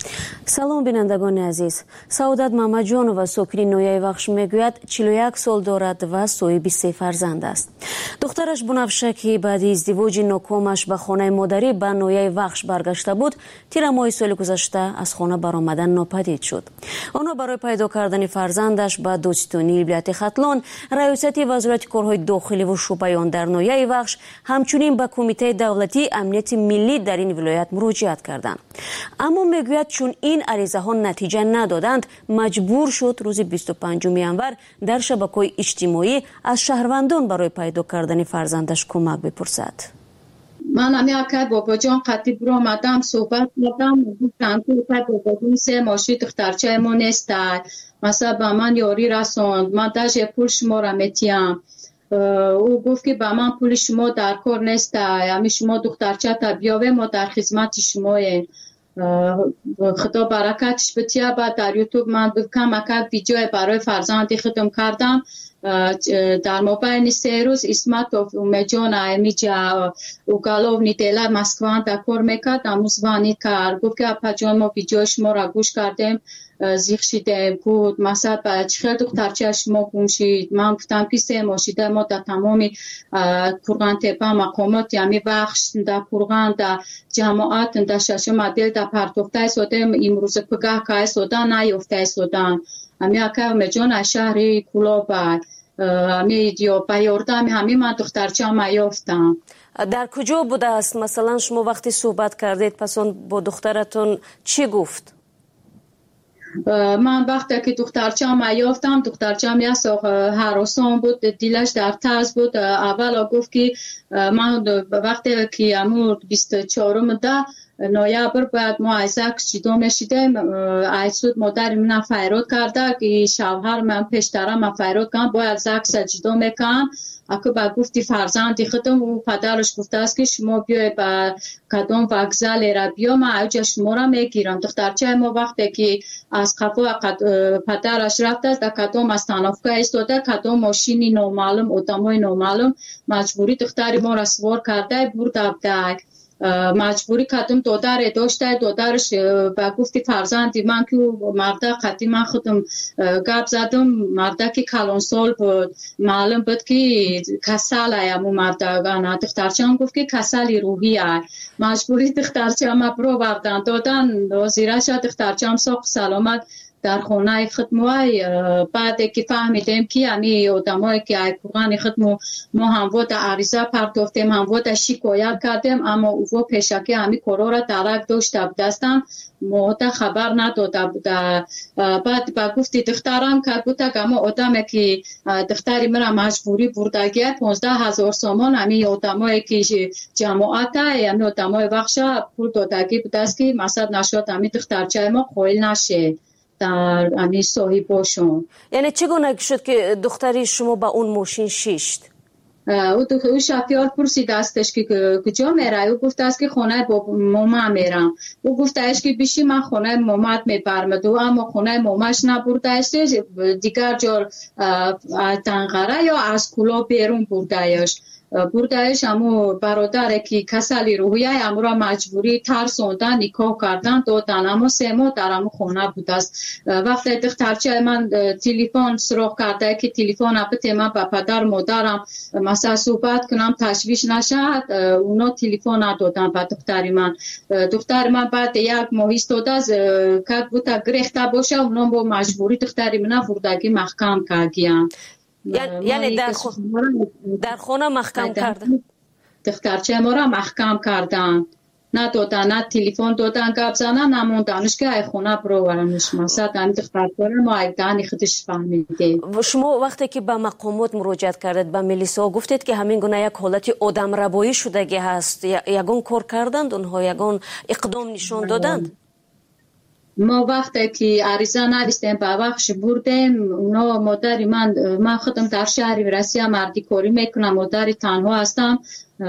салом бинандагони азиз. Саодат Мамаҷонова сокини ноҳияи Вахш мегӯяд 41 сол дорад ва соҳиби 3 фарзанд аст. духтараш Бунавша ки баъди издивоҷи нокомаш ба хонаи модарӣ ба ноҳияи Вахш баргашта буд, тира моҳи соли гузашта аз хона баромадан нопадид шуд. онҳо барои пайдо кардани фарзандаш ба додстонии вилояти Хатлон, раёсати вазорати корҳои дохиливу шӯъбаи он дар ноҳияи Вахш, ҳамчунин ба кумитаи давлатии амнияти миллӣ дар ин вилоят муроҷиат карданд. аммо мегӯяд чун ин аризаҳо натиҷа надоданд, маҷбур шуд рӯзи 25 январ дар шабакаҳои иҷтимоӣ аз шаҳрвандон барои пайдо кардани фарзандаш кӯмак бипурсад. من امیاکت باباجان قطعی برآمدم صحبت کردم گفتم که باباجان 3 ماشی دخترچه ما نیست مثلا به من یاری رساند من داشت پول شما را میتیم او گفت که به من پول شما در کار نیست یعنی شما دخترچه تا بیاوه ما در خدمت شماییم خدا برکتش بتیه بعد در یوتیوب من کمک ویدیو برای فرزندی خودم کردم در مابین 3 روز اسمت اومجان امیجا اوگالوف نیدلا مسکوان در کار میکرد اموزوانی کرد گفت که اپا جان ما ویدیو شما را گوش کردیم زیخ شیدیم بود مثلا چخیل دخترچه شما گم شید من گفتم که 3 ماشیده ما در تمامی کرغان تپا مقامات یعنی بخش در کرغان در جماعت در ششم عدل در پرتوفته سودم امروز پگاه که سودان نیفته سودان امی اکا مجان شهری کلوبا امی دیو پیاردم همین من دخترچه ما یافتم. در کجا بوده است مثلا شما وقتی صحبت کردید پس اون با دخترتون چی گفت؟ من وقتی که دخترچه ما یافتم دخترچه یه هراسان بود دیلش در تاز بود اول گفت که من وقتی که امور 24 ده نویبر بعد ما ایزک جدا میشیدیم ایسود مادر من فیراد کرده که شوهر من پیشتره من فیراد کنم باید زک جدا میکنم اکو با گفتی فرزندی خودم و پدرش گفته است که شما بیای با کدام وکزل را بیا من اوجه شما را میگیرم دخترچه ما وقتی که از خفا پدرش رفته است در کدام از تنافکه ایستاده کدام ماشینی نامعلوم ادامای نامعلوم مجبوری دختری ما را سوار کرده برده بده مجبوری کدوم دادر داشته دادرش با گفتی فرزندی من که مرده قدی من خودم گپ زدم مرده که کلان سال بود معلوم بود که کسل ایمو مرده دخترچه هم گفت که کسلی روحی ای مجبوری دخترچه هم برو بردن دادن زیرش دخترچه هم ساق سلامت در خانه خدموی بعد که فهمیدیم که همی آدمایی که ای قرآن خدمو ما هم وقت عریضه پرداختیم هم وقت شکایت کردیم اما او پیشکی همی کارا را درک داشته بودستم ما خبر نداده بوده بعد با گفتی دخترم که گوته اما آدمی که دختری مرا مجبوری بردگیه 15,000 سامان همی آدمایی که جماعت همی آدمای وقشه پول دادگی بوده است که مثلا نشد همی دخترچه ما خویل نشه در امی صاحب باشون. یعنی چگونه شد که دختری شما با اون ماشین شیشت؟ او شفیار پرسید استش که کجا میره او گفت است که خانه با ماما میرم او گفت است که بیشی من خانه مامات میبرم اما خانه ماماش نبرده است دیگر جا تنقره یا از کلا بیرون بردهش بردهش امو برادر که کسلی روحیه امو را مجبوری ترسوندن نکاح کردن دادن اما 3 ماه در امو خانه بود است وقتی دخترچه من تلفن سراغ کرده که تلفن اپت من با پدر مادرم مثلا صحبت کنم تشویش نشد اونا تلفن ندادن با دختر من بعد 1 ماه ایستاده که بود گرفته باشه اونا با مجبوری دختری من بردگی محکم کردن یعنی در خانه محکم کردن دخترچه ما را محکم کردن ندادن نه تلفن دادن گپ زدن نموندنش که ای خونه برورنش مثلا دم دخترچه ما ایدانی خودش فهمیده شما وقتی که به مقامات مراجعت کردید به میلیسا گفتید که همین گونه یک حالت آدم ربایی شدگی هست یگان کار کردند اونها یگان اقدام نشان دادند ما وقتی که عریضه نوشتیم به وقتش بردیم اونا مادری من خودم در شهر ورسیه مردی کاری میکنم مادری تنها هستم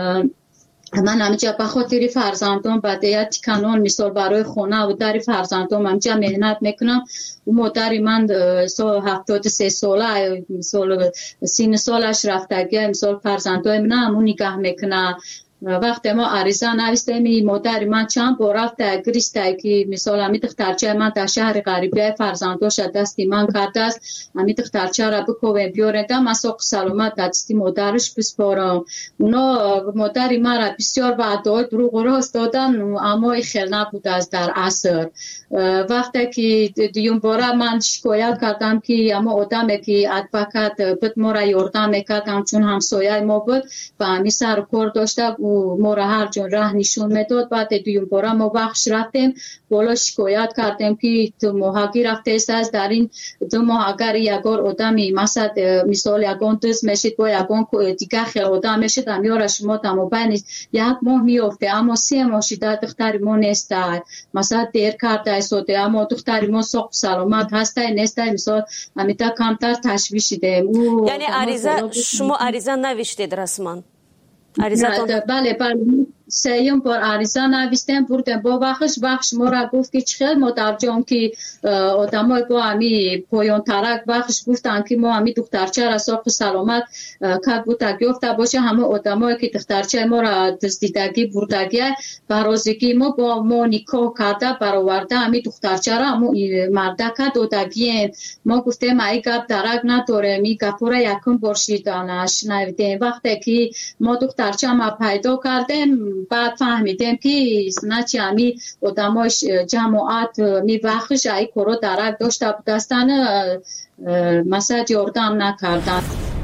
من همینجا به خاطر فرزندان بعد کانون مثال برای خونه و در فرزندان همینجا مهنت میکنم و مادری من 73 ساله مثال 30 سالش رفتگی مثال فرزندان من همون نگاه میکنه وقتی ما عریضه نوشتیم مادر من چند بار رفت گریسته که مثلا امی دخترچه من در شهر غریبه فرزنداش دستی من کرده است امی دخترچه را بکوه بیارده من ساق سلامت دستی مادرش بسپارم. اونا مادر من را بسیار وعده دروغ و راست دادن اما خیلی نبود از در عصر. وقتی که دیون باره من شکایت کردم که اما آدمی که ادوکت بود ما را یاردم میکرد همچون همسایه ما بود و همی سر کار داشته و ما را هر جون راه نشون میداد. بعد دیون باره ما بخش رفتیم بالا شکایت کردیم که تو ماهگی رفته است در این 2 ماه اگر یکار آدمی مثال یکان دز میشید با یکان دیگه خیلی آدم میشید امیار شما تمام بین 1 ماه میافته اما 3 ماه شده دختر ما نیست مثلا دیر کرده ایستاده اما دختر ما ساق سلامت هسته نیست مثال امیتا کمتر تشویش دیم. یعنی عریضه شما عریضه نوشتید رسما؟ بله 3 بار عریضه نوشتیم بردیم با بخش ما را گفت که چخیل ما در جام که آدمای با همی پایان ترک بخش گفتن که ما همی دخترچه را ساق سلامت که بوده گفته باشه همه آدمایی که دخترچه ما را دزدیدگی بردگی برازگی ما با ما نکاح کرده برآورده همی دخترچه را همه مردکه دادگی ما گفتیم ای گپ درک نداره می گپ را یکم برشیدانش نویدیم. وقتی که ما دخترچه ما پیدا کردیم بعد فهمیدیم که نه چی همی آدماش جماعت می بخش ای کارو درک داشته بودستن مثلا یاردم نکردن.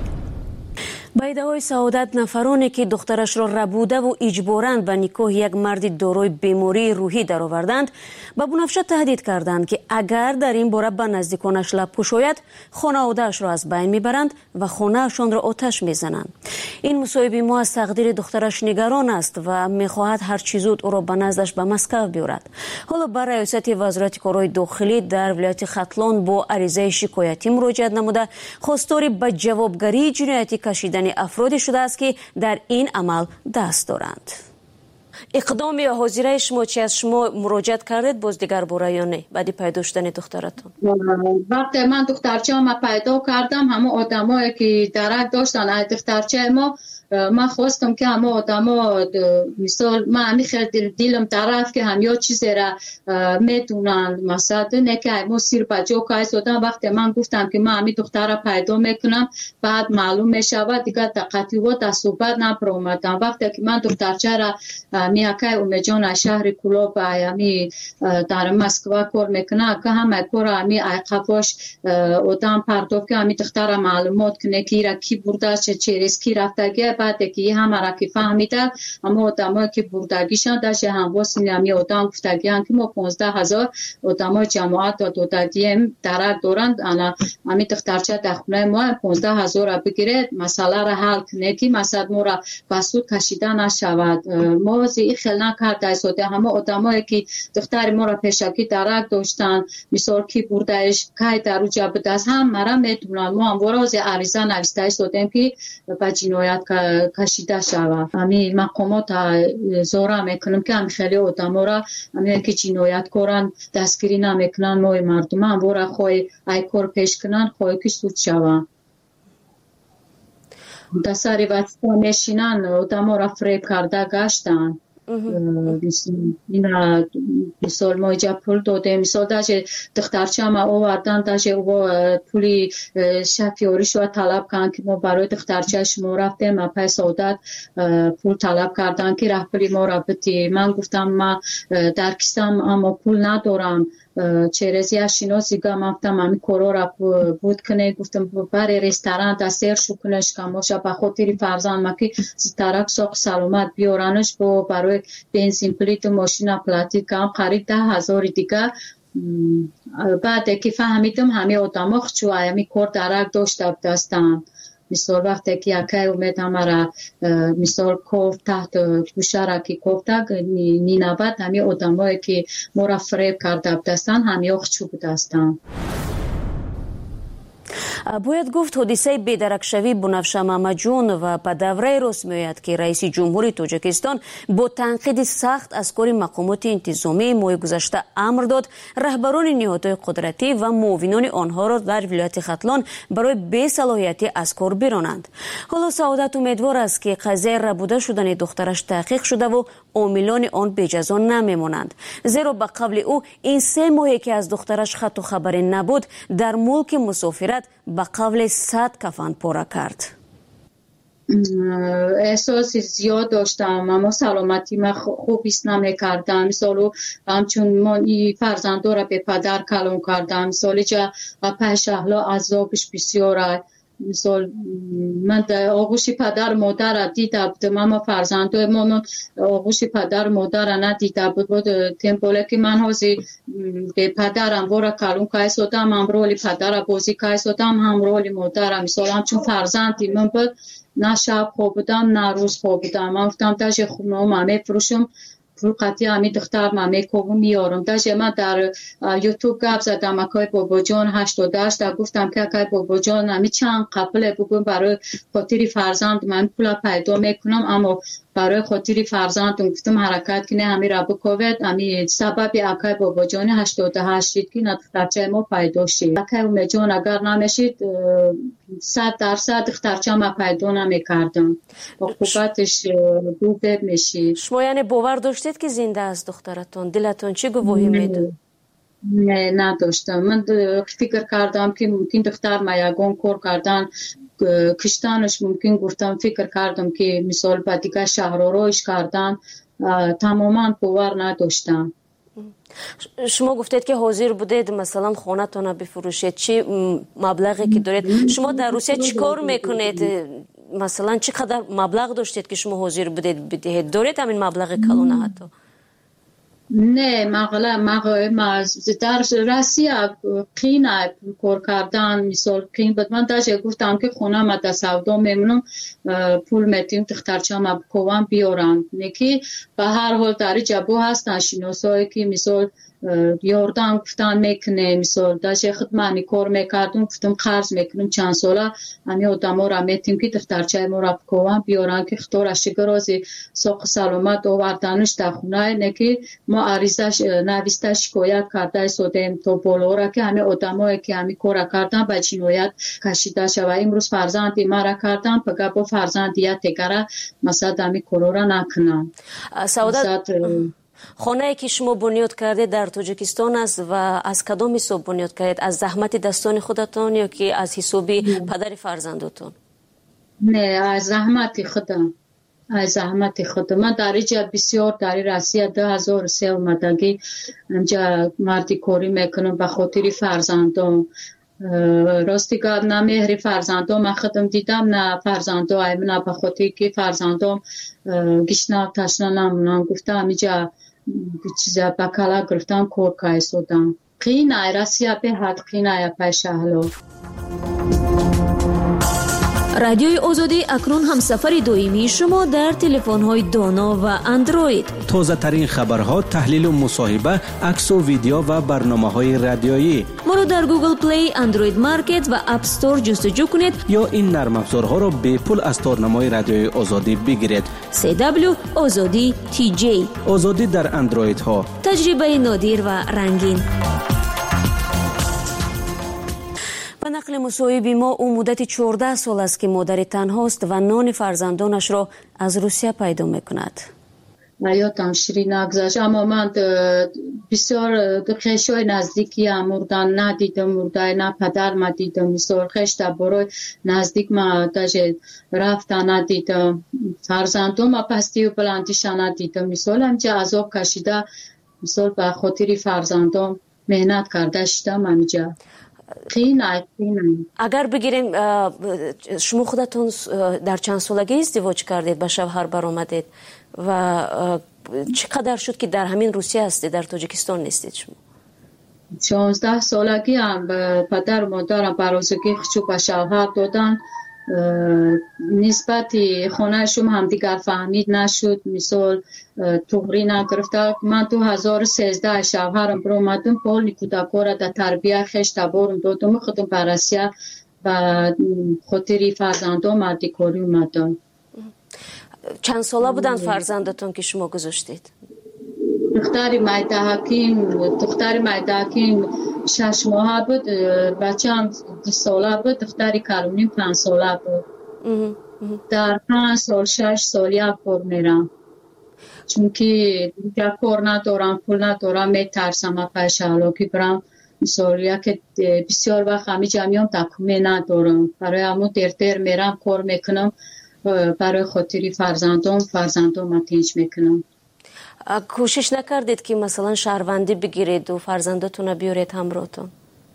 با ادعای سعادت نفرانی که دخترش را ربوده و اجباراً به نکاح یک مرد دارای بیماری روحی درآوردند به بنفشه تهدید کردند که اگر در این باره به نزدیکانش لب پوشاید خانواده‌اش را از بین میبرند و خانه‌شان را آتش میزنند. این مصاحبه ما از تقدیر دخترش نگران است و میخواهد هر چه زود او را به نزدش به مسکو بیاورد. حالا به ریاست وزارت کارهای داخلی در ولایت ختلان با عریضه شکایتی مراجعه نموده خواستار به جوابگری جنایتی کشیدن افرادی شده است که در این عمل دست دارند. اقدام یا حاضره شما چی از شما مراجعت کردید باز دیگر باره یا نه بعد پیدا شدن دخترتون؟ وقتی من دخترچه ما پیدا کردم همه آدمایی که درک داشتن دخترچه ما من خواستم که همه آدما مثال من همی خیلی دیلم طرف که همیا چیزی را میدونن مثلا نه که ما سیر بجا که ایستادن. وقتی من گفتم که من همی دختر را پیدا میکنم بعد معلوم میشود دیگه قطعیات در صحبت نپرومدم. وقتی که من دخترچه را میاکه اومجان شهر کلوب همی در مسکو کار میکنه که همه کار همی قفاش آدم پرداخت که همی دختر را معلومات کنه که را کی برده چه ریسکی رفته بعد که همه را که فهمیده اما آدمایی که بردگیشان داشته همواس همی آدم گفتگیان که ما 15,000 آدمای جماعت دادگیم درک دارند همی دخترچه در خونه ما 15,000 را بگیرد مسئله را حل کنه که مثلا ما را بسود کشیده نشود. ما خیلی نکرده ایستاده همه آدمایی که دختر ما را پیشکی درک داشتن مثال کی بردهش که در رو جبه دست هم مرا میدونن. ما هم وراز عریضه نوشته ایستادیم که به جنایت کشیده شود. همین مقامات زوره میکنم که هم خیلی آدم را همین که جنایت کارن دستگیری نمیکنن ما مردم هم برای خواهی ای کار پیش کنن خواهی که سود شود. دساری وقتا میشینن آدم را فریب کرده گشتن. این مثال ما اینجا پول داده مثال داشته دخترچه ما آوردن داشته او پولی شفیاری شو طلب کردن که ما برای دخترچه شما رفتیم ما پس عادت پول طلب کردن که رفت ما را بتی. من گفتم ما در کیسم اما پول ندارم چرزی اشیناسی گم افتم همی کورا را بود کنه گفتم برای رستوران دستیر شو کنش کم باشه به خاطر فرزند ما که ترک ساق سلامت بیارنش با برای بنزین پلیت ماشین پلاتی کم قریب 10,000 دیگه. بعد که فهمیدم همه آدم ها خچو همی کار درک داشته دستم مثال وقتی که یکی اومد همه مثال کوفت تحت گوشه را که کوفته نینوت همه آدم هایی که ما را فریب کرده دستن همه خچو دستن. باید گفت حادثه بی‌درکشوی بنفشه محمدجون و به دوره راست می‌آید که رئیس جمهوری تاجیکستان با تنقید سخت از کار مقامات انتظامی ماه گذشته امر داد رهبران نهادهای قدرتی و معاونان آنها را در ولایت ختلان برای بی‌صلاحیتی از کار برانند. حالا سعادت امیدوار است که قضیه ربوده شدن دخترش تحقیق شده و عاملان آن به جزا نمیمانند، زیرا به قبل او این 3 ماهی که از دخترش خط و خبری نبود در ملک مسافرت به قبل 100 کفن پاره کرد. احساس زیاد داشتم، اما سلامتی من خوب ایست نمی‌کردم. مثلا همچون من این فرزندا را به پدر کلان کردم، مثلا جا پش اهلا عذابش بسیاره. مثال من در آغوش پدر مادر را دیده بودم، اما فرزندای ما آغوش پدر مادر را ندیده بود. تمپوله که من حاضی به پدرم وارا کلون که ایستادم، هم رول پدر بازی که ایستادم، هم رول مادرم. مثال همچون فرزندی من بود، نه شب خواب بودم نه روز خواب بودم. من گفتم داشت خونه هم میفروشم، قطعی همی دختر من میکوبم میارم. داشت من در یوتیوب گپ زدم اکای بابا جان 88 گفتم که اکای بابا جان همی چند قبل بگم برای خاطر فرزند من پول پیدا میکنم، اما برای خاطر فرزندم گفتم حرکت کنه همی را بکوید. همی سبب اکای بابا جان 88 که دخترچه ما پیدا شد. اکای ام جان اگر نمیشید 100% دخترچه ما پیدا نمیکردم. عقوبتش دوبه میشید. شما یعنی باور داشتید که زنده است دخترتون؟ دلتون چی گواهی میده؟ نه نداشتم. من فکر کردم که ممکن دختر ما یگان کار کردن کشتنش، ممکن گفتم فکر کردم که مثال با دیگه شهرارایش کردن. تماما باور نداشتم. شما گفتید که حاضر بودید مثلا خونتون بفروشید، چی مبلغی که دارید؟ شما در روسیه چی کار میکنید؟ مثلا چقدر مبلغ داشتید که شما حاضر بودید بدهید؟ دارید همین مبلغ کلونه حتی؟ نه مغلا در روسیه قین کار کردن، مثال قین بود. من داشت گفتم که خونه ما در سودا میمونم، پول میتیم دخترچه ما بکوان بیارن. نکی به هر حال در جبو هستن شناسایی که مثال یاردم گفتن میکنه، مثال داشت خدمانی کار میکردم، گفتم قرض میکنم چند ساله همی آدم ها را میتیم که دخترچه ما را بکوان بیارن که خطور شگرازی ساق سلامت آوردنش در خونه. نکی ما عریضش نویسته شکایت کرده سودیم تا بالا را که همه آدم هایی که همی کار کردن به جنایت کشیده شد. و امروز فرزندی ما را کردن پگه با فرزندیت دیگره مثلا همی کار را نکنن. سعادت خانه که شما بنیاد کرده در تاجیکستان است و از کدام حساب بنیاد کردید؟ از زحمت دستان خودتان یا که از حساب پدر فرزندتون؟ نه از زحمت خودم. از زحمت خودم. من در اینجا بسیار در روسیه 2003 اومدگی اینجا مردی کاری میکنم به خاطر فرزندم. راستی که نه مهر فرزندم من خودم دیدم، نه فرزندم ایمنا به خاطر که فرزندم گشنه تشنه نمونم. گفتم اینجا چیزا بکلا گرفتم کار که ایستادم. قینه روسیه به حد قینه پیش اهلا. رادیوی آزادی اکنون هم سفر دائمی شما در تلفن‌های دانا و اندروید. تازه ترین خبرها، تحلیل و مصاحبه، عکس و ویدیو و برنامه‌های رادیویی. ما رو در گوگل پلی، اندروید مارکت و اپ استور جستجو کنید یا این نرم افزارها را به پول از تارنمای رادیوی آزادی بگیرید. CW آزادی TJ. آزادی در اندروید ها. تجربه نادر و رنگین. به نقل مصاحب ما او مدت 14 سال است که مادر تنهاست و نان فرزندانش را از روسیه پیدا میکند. حیاتم شیرین نگذشت، اما من بسیار خیشای نزدیکی هم مردن ندیدم، مرده نه پدر ما دیدم. مثال خیش در برای نزدیک ما داشت رفتن ندیدم، فرزندم ما پستی و بلندیش ندیدم. مثال همچه عذاب کشیده، مثال به خاطر فرزندم مهنت کرده شدم همجا. خیلی اگر بگیریم شما خودتون در چند سالگی ازدواج کردید، به شوهر برآمدید و چقدر شد که در همین روسیه هستید، در تاجیکستان نیستید؟ شما 16 سالگی هم پدر و مادرم برازگی خچو به شوهر دادن. نسبتی خانه شما هم دیگر فهمید نشد، مثال توغری نگرفته. من 2013 شوهرم برآمدم، پول نیکودکو را در تربیه خش تبارم دادم، خودم براسیه و خاطری فرزندان مردی کاری اومدن. چند ساله بودن فرزندتون که شما گذاشتید؟ دختر مایداکیم 6 ماه بود، بچه هم 2 ساله بود، دختری کلونیم 5 ساله بود. در 5 سال 6 سال یک بار میرم، چون که کار ندارم، پول ندارم، میترسم پیش حالاکی برم. مثلا که بسیار وقت همی جمعیم تکمی ندارم، برای همون دیر میرم کار میکنم، برای خاطری فرزندان تنج میکنم. کوشش نکردید که مثلا شهروندی بگیرید و فرزندتون بیارید همراهتون؟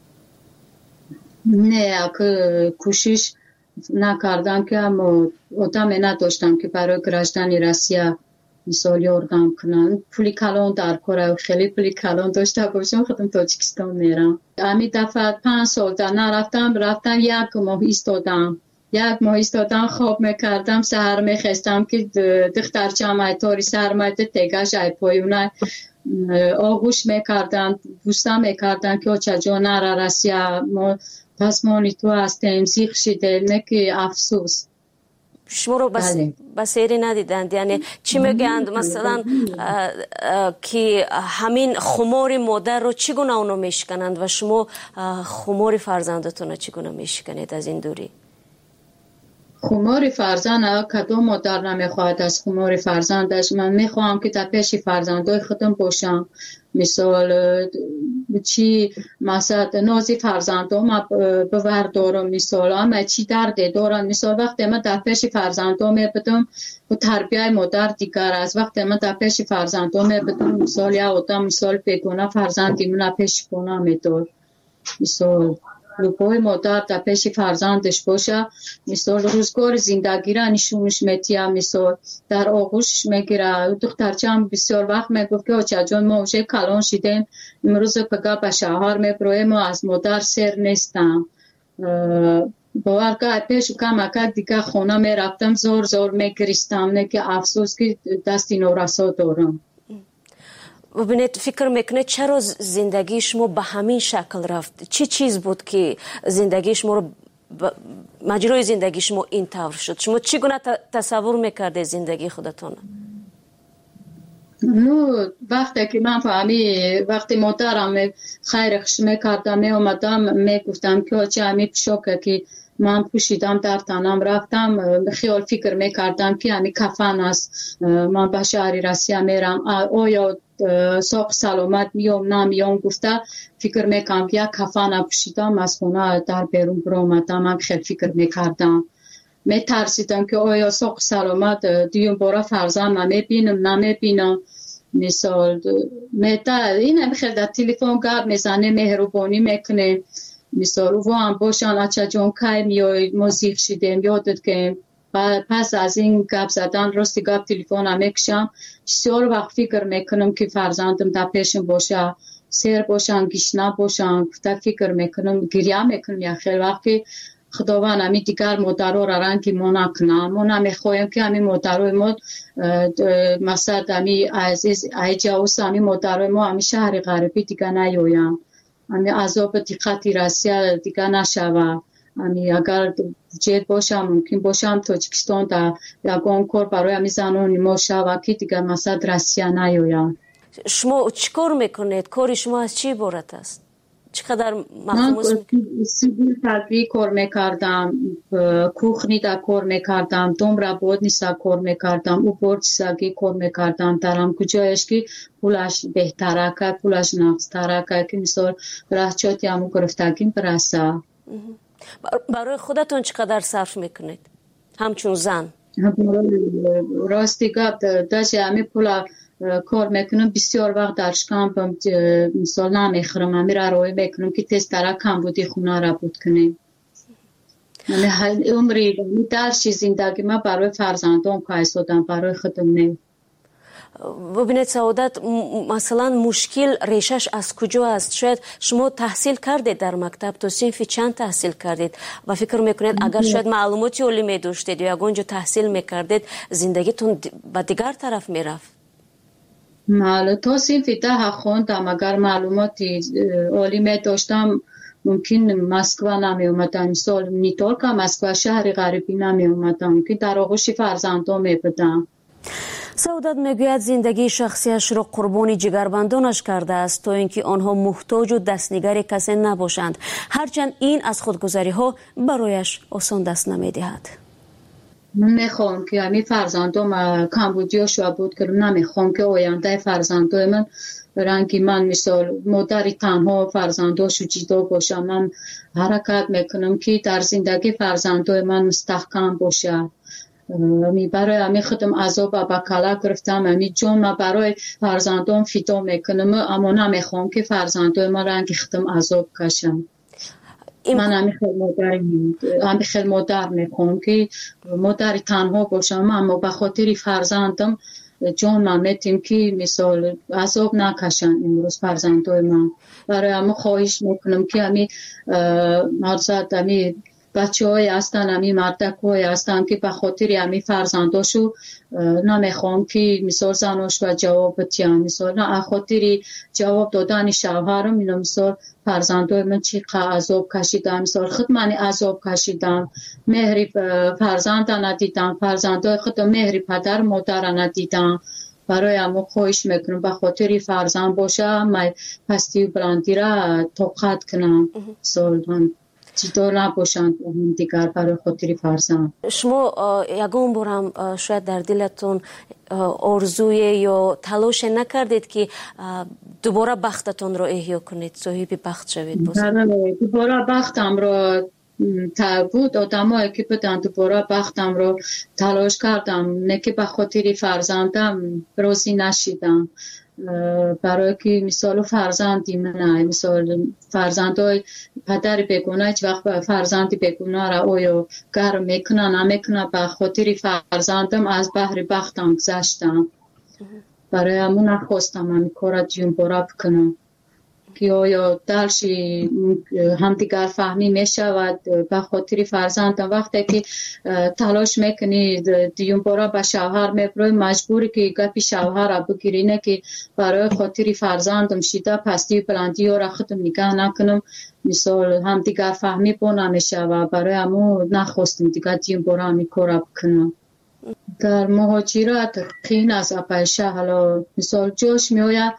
نه، کوشش نکردم که اما آدم نداشتم که برای گرفتن روسیه مثال یاردم کنن. پولی کلان در کار، خیلی پولی کلان داشته باشم خودم تاجیکستان میرم. امی دفعه 5 سال در رفتم 1 ماه ایستادم خواب میکردم، سهر میخستم که دخترچه تاری سرمایت تگش ای پایونه آغوش میکردن، بوسته میکردن که آچه جا نره رسیه، ما پس مانی تو هستیم، سیخ شده، نکی افسوس. شما رو بسیاری ندیدند؟ یعنی چی میگند مثلا که همین خمار مادر رو چگونه اونو میشکنند و شما خمار فرزندتون رو چگونه میشکنید از این دوری؟ خمار فرزند کدوم مادر نمیخواهد از خمار فرزندش. من میخواهم که در پیش فرزندای خودم باشم، مثال چی مثلا نازی فرزندام بوردارم، مثال اما چی درد دارم، مثال وقتی من در پیش فرزندام میبدم و تربیه مادر دیگر است، وقتی من در پیش فرزندام میبدم مثال یا آدم مثال بگونه فرزندی من پیش کنم میدار، مثال لپای مادر در پیش فرزندش باشه، مثال روزگار زندگی را نشونش میتیم، مثال در آغوش میگیره. دخترچه هم بسیار وقت میگفت که آچه جان ما اوشه کلان شدیم، امروز پگه به شهر میبرویم و از مادر سر نیستم. باور که پیش کم دیگه خونه میرفتم زور میگریستم، نه که افسوس که دستی نورسا دارم. ببینید فکر میکنید چرا زندگی شما به همین شکل رفت؟ چی چیز بود که زندگی شما رو مجرای زندگی شما این طور شد؟ شما چگونه تصور میکرده زندگی خودتون؟ وقتی که من فهمی وقتی مادرم خیرش میکردم میامدم میگفتم که چه همی پشاکه که من پوشیدم در تنم رفتم، خیال فکر میکردم که همی کفن است، من به شهری روسیه میرم، آیا ساق سلامت میام نمیام. گفته فکر میکنم که یک کفن پوشیدم از خونه در بیرون برآمدم. من خیلی فکر میکردم، میترسیدم که آیا ساق سلامت دیون باره فرزند نمیبینم. مثال این خیلی در تلفن گپ میزنه، مهربانی میکنه، مثال او هم باشن اچه جان که میای موزیق شدیم یادت که پس از این گپ زدن راستی گپ تلفن هم میکشم، بسیار وقت فکر میکنم که فرزندم در پیشم باشه، سیر باشن گشنه باشن، فکر میکنم گریه میکنم. یا خیلی وقتی خداوند همی دیگر مادرها را رنگی ما نکنم، ما نمیخوایم که همی مادرهای ما مثلا همی عزیز ایجاوس همی مادرهای ما همی شهر غربی دیگر نیایم، همی عذاب دقتی رسیه دیگر نشوه. همی اگر جد باشم ممکن باشم تاجیکستان در یگان کار برای همی زنان ما شوه که دیگر مثلا رسیه نیایم. شما چی کار میکنید؟ کاری شما از چی عبارت است؟ چقدر من سیبیل تدوی کار میکردم، کوخنی دا کار میکردم، دومرا بودنیسا کار میکردم، او بورچساگی کار میکردم. درم کجایش که پولش بهتره که پولش نقصتره که مثال رحچاتی همو گرفتگیم برسه. برای خودتون چقدر صرف میکنید همچون زن؟ راستی گفت داشت همی پولا کار میکنم، بسیار وقت درش کم مثال نمیخورم، همی را روی میکنم که تست داره کم بودی خونه را بود کنیم. عمری درشی زندگی ما برای فرزندان که ایستادم، برای خودم نیم. ببینید سعادت، مثلا مشکل ریشش از کجا است؟ شاید شما تحصیل کردید در مکتب، تو صنف چند تحصیل کردید و فکر میکنید اگر شاید معلوماتی عالی میداشتید یا اونجا تحصیل میکردید زندگیتون به دیگر طرف میرفت؟ تا صنف ده خوندم، اگر معلوماتی عالی میداشتم ممکن مسکو نمی اومدن مثال نیتورک مسکو شهر غریبی نمی اومدن که در آغوش فرزندان می بدن. سعادت میگوید زندگی شخصیش را قربانی جگربندانش کرده است تا اینکه آنها محتاج و دستنگر کسی نباشند، هرچند این از خودگذری ها برایش آسان دست نمیدهد. من میخوام که همین فرزندم کمبودیا شو بود که نمیخوام که آینده فرزندای من رنگی من مثال مادری تنها فرزنداشو جدا باشم. من حرکت میکنم که در زندگی فرزندای من مستحکم باشه. برای همین خودم عذاب بکلا گرفتم، همین جون من برای فرزندان فدا میکنم، اما نمیخوام که فرزندای من رنگ خودم عذاب کشم. من همین خیلی مادر میخوام که مادری تنها باشم، اما به خاطر فرزندم جون من میتیم که مثال عذاب نکشن امروز فرزندای من. برای همین خواهش میکنم که همین مرزد همین بچه های هستن، همی مردک های هستن که به خاطر همی فرزنداشو نمیخوام که مثال زناش و جواب بتیم، مثال نه خاطر جواب دادن شوهرم اینا مثال فرزندای من چقدر عذاب کشیدم، مثال خود من عذاب کشیدم، مهری فرزند ندیدم، فرزندای خود مهری پدر مادر ندیدم. برای همون خواهش میکنم به خاطر فرزند باشه من پستی و بلندی را توقت کنم، مثال من جدا نباشند دیگر برای خاطر فرزند. شما یگان بار هم شاید در دلتون آرزوی یا تلاش نکردید که دوباره بختتون رو احیا کنید، صاحب بخت شوید؟ دوباره بختم رو بود آدمایی که بدن دوباره بختم رو تلاش کردم، نه که به خاطر فرزندم راضی نشیدم. برای که مثال فرزندی منه، مثال فرزندای پدر بگونه هیچ وقت فرزندی بگونه را اویا گرم میکنه نمیکنه، به خاطر فرزندم از بحر بختم گذشتم. برای همون نخواستم همین کار جون برا بکنم که آیا درشی هم دیگر فهمی میشود به خاطر فرزندم. وقتی که تلاش میکنی دیون بارا به شوهر میبروی مجبوری که گپی شوهر را بگیری، نه که برای خاطر فرزندم شیده پستی بلندی را خودم نگاه نکنم، مثال هم دیگر فهمی با نمیشه و برای همون نخواستم دیگر دیون بارا همی کار بکنم. در مهاجرت قین از اپایشه حالا مثال جوش میوید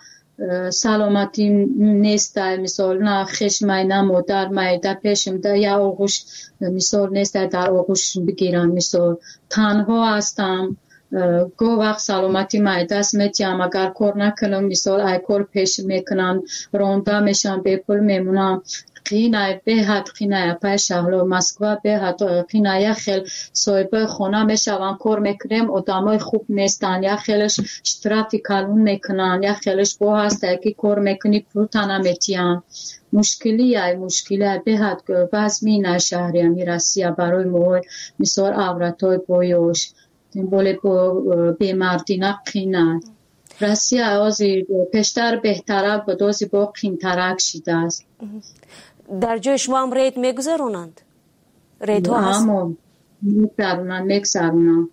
سلامتی نیست، مثال نه خشم نه مادر مایده پیشم ده یا آغوش مثال نیست در آغوش بگیرم، مثال تنها هستم گو وقت سلامتی مایده است میتیم اگر کار نکنم مثال ای کار پیش میکنم رونده میشم به پول میمونم. قینه به حد قینه پیش حالا مسکو به حد قینه خیل صاحب خونه میشون کار میکنیم آدمای خوب نیستن، یا خیلش اشتراطی کلون میکنن، یا خیلش با هسته که کار میکنی پول نمیتیم. مشکلی به حد بزمی نشهری میرسیه برای ما مثال عورتای بایوش بوله بیمردی نقینه رسیه آزی پیشتر بهتره بدازی با قینترک شیده است. در جای شما هم رید میگذرونند؟ رید ها هست؟ میگذرونند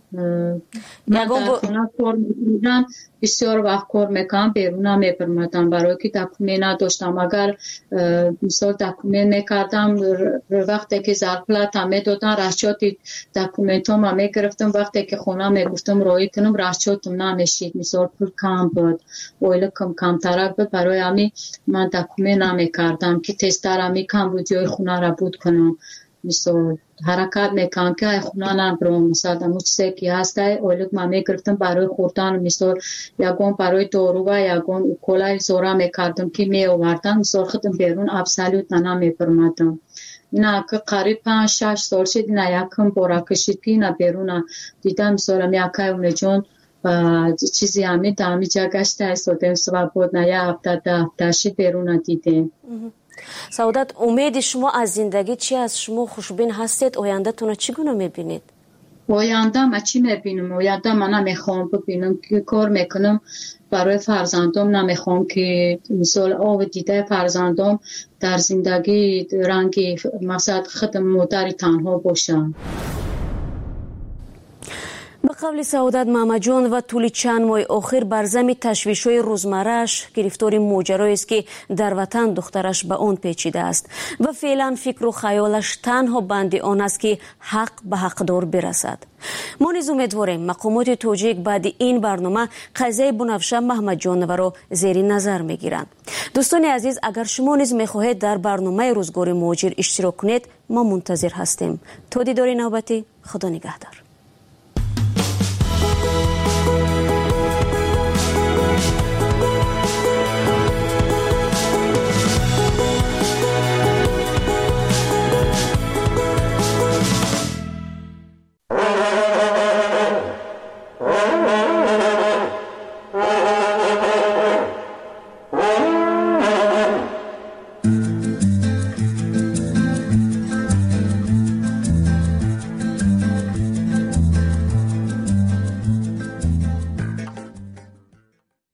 من در خونه کار میکنم، بسیار وقت کار میکنم بیرون میپرمدم برای که دکومه نداشتم. اگر مثال دکومه میکردم وقتی که زرپلت هم میدادن رشچاتی دکومنت هم میگرفتم، وقتی که خونه میگفتم رایی کنم رشچاتم نمیشید، مثال پول کم بود اویل کم ترک بود، برای همی من دکومه نمیکردم که تستر همی کم بود جای خونه را بود کنم. مثال حرکت میکنم که خونه نبرم، مثلا موچه که هسته اولک من میگرفتم برای خوردن، مثال یکون برای دارو و یکون اوکولای زورا میکردم که میآوردم، مثال خودم بیرون ابسلیوت نمیپرمدم. اینا که قریب 5-6 سال شد اینا یکم بارا کشید که اینا بیرون دیدم، مثلا یکای اونه جون و چیزی همی دامی جا گشته ایستادیم سوا بود نه یا هفته شد بیرون دیدیم. سعادت امید شما از زندگی چی است؟ شما خوشبین هستید؟ آینده تون چگونه میبینید؟ آینده من چی میبینم؟ آینده من نمیخوام ببینم که کار میکنم برای فرزندم، نمیخوام که مثال آب دیده فرزندم در زندگی رنگی مقصد خودم مادر تنها باشم. به قول سعادت محمدجان و طول چند ماه آخر بر ضمن تشویش‌های روزمره‌اش گرفتار ماجرایی است که در وطن دخترش به آن پیچیده است و فعلا فکر و خیالش تنها بند آن است که حق به حقدار برسد. ما نیز امیدواریم مقامات تاجیک بعد این برنامه قضیه بنفشه محمدجانова را زیر نظر میگیرند. دوستان عزیز، اگر شما نیز میخواهید در برنامه روزگار مهاجر اشتراک کنید، ما منتظر هستیم. تا دیدار نوبتی، خدا نگهدار.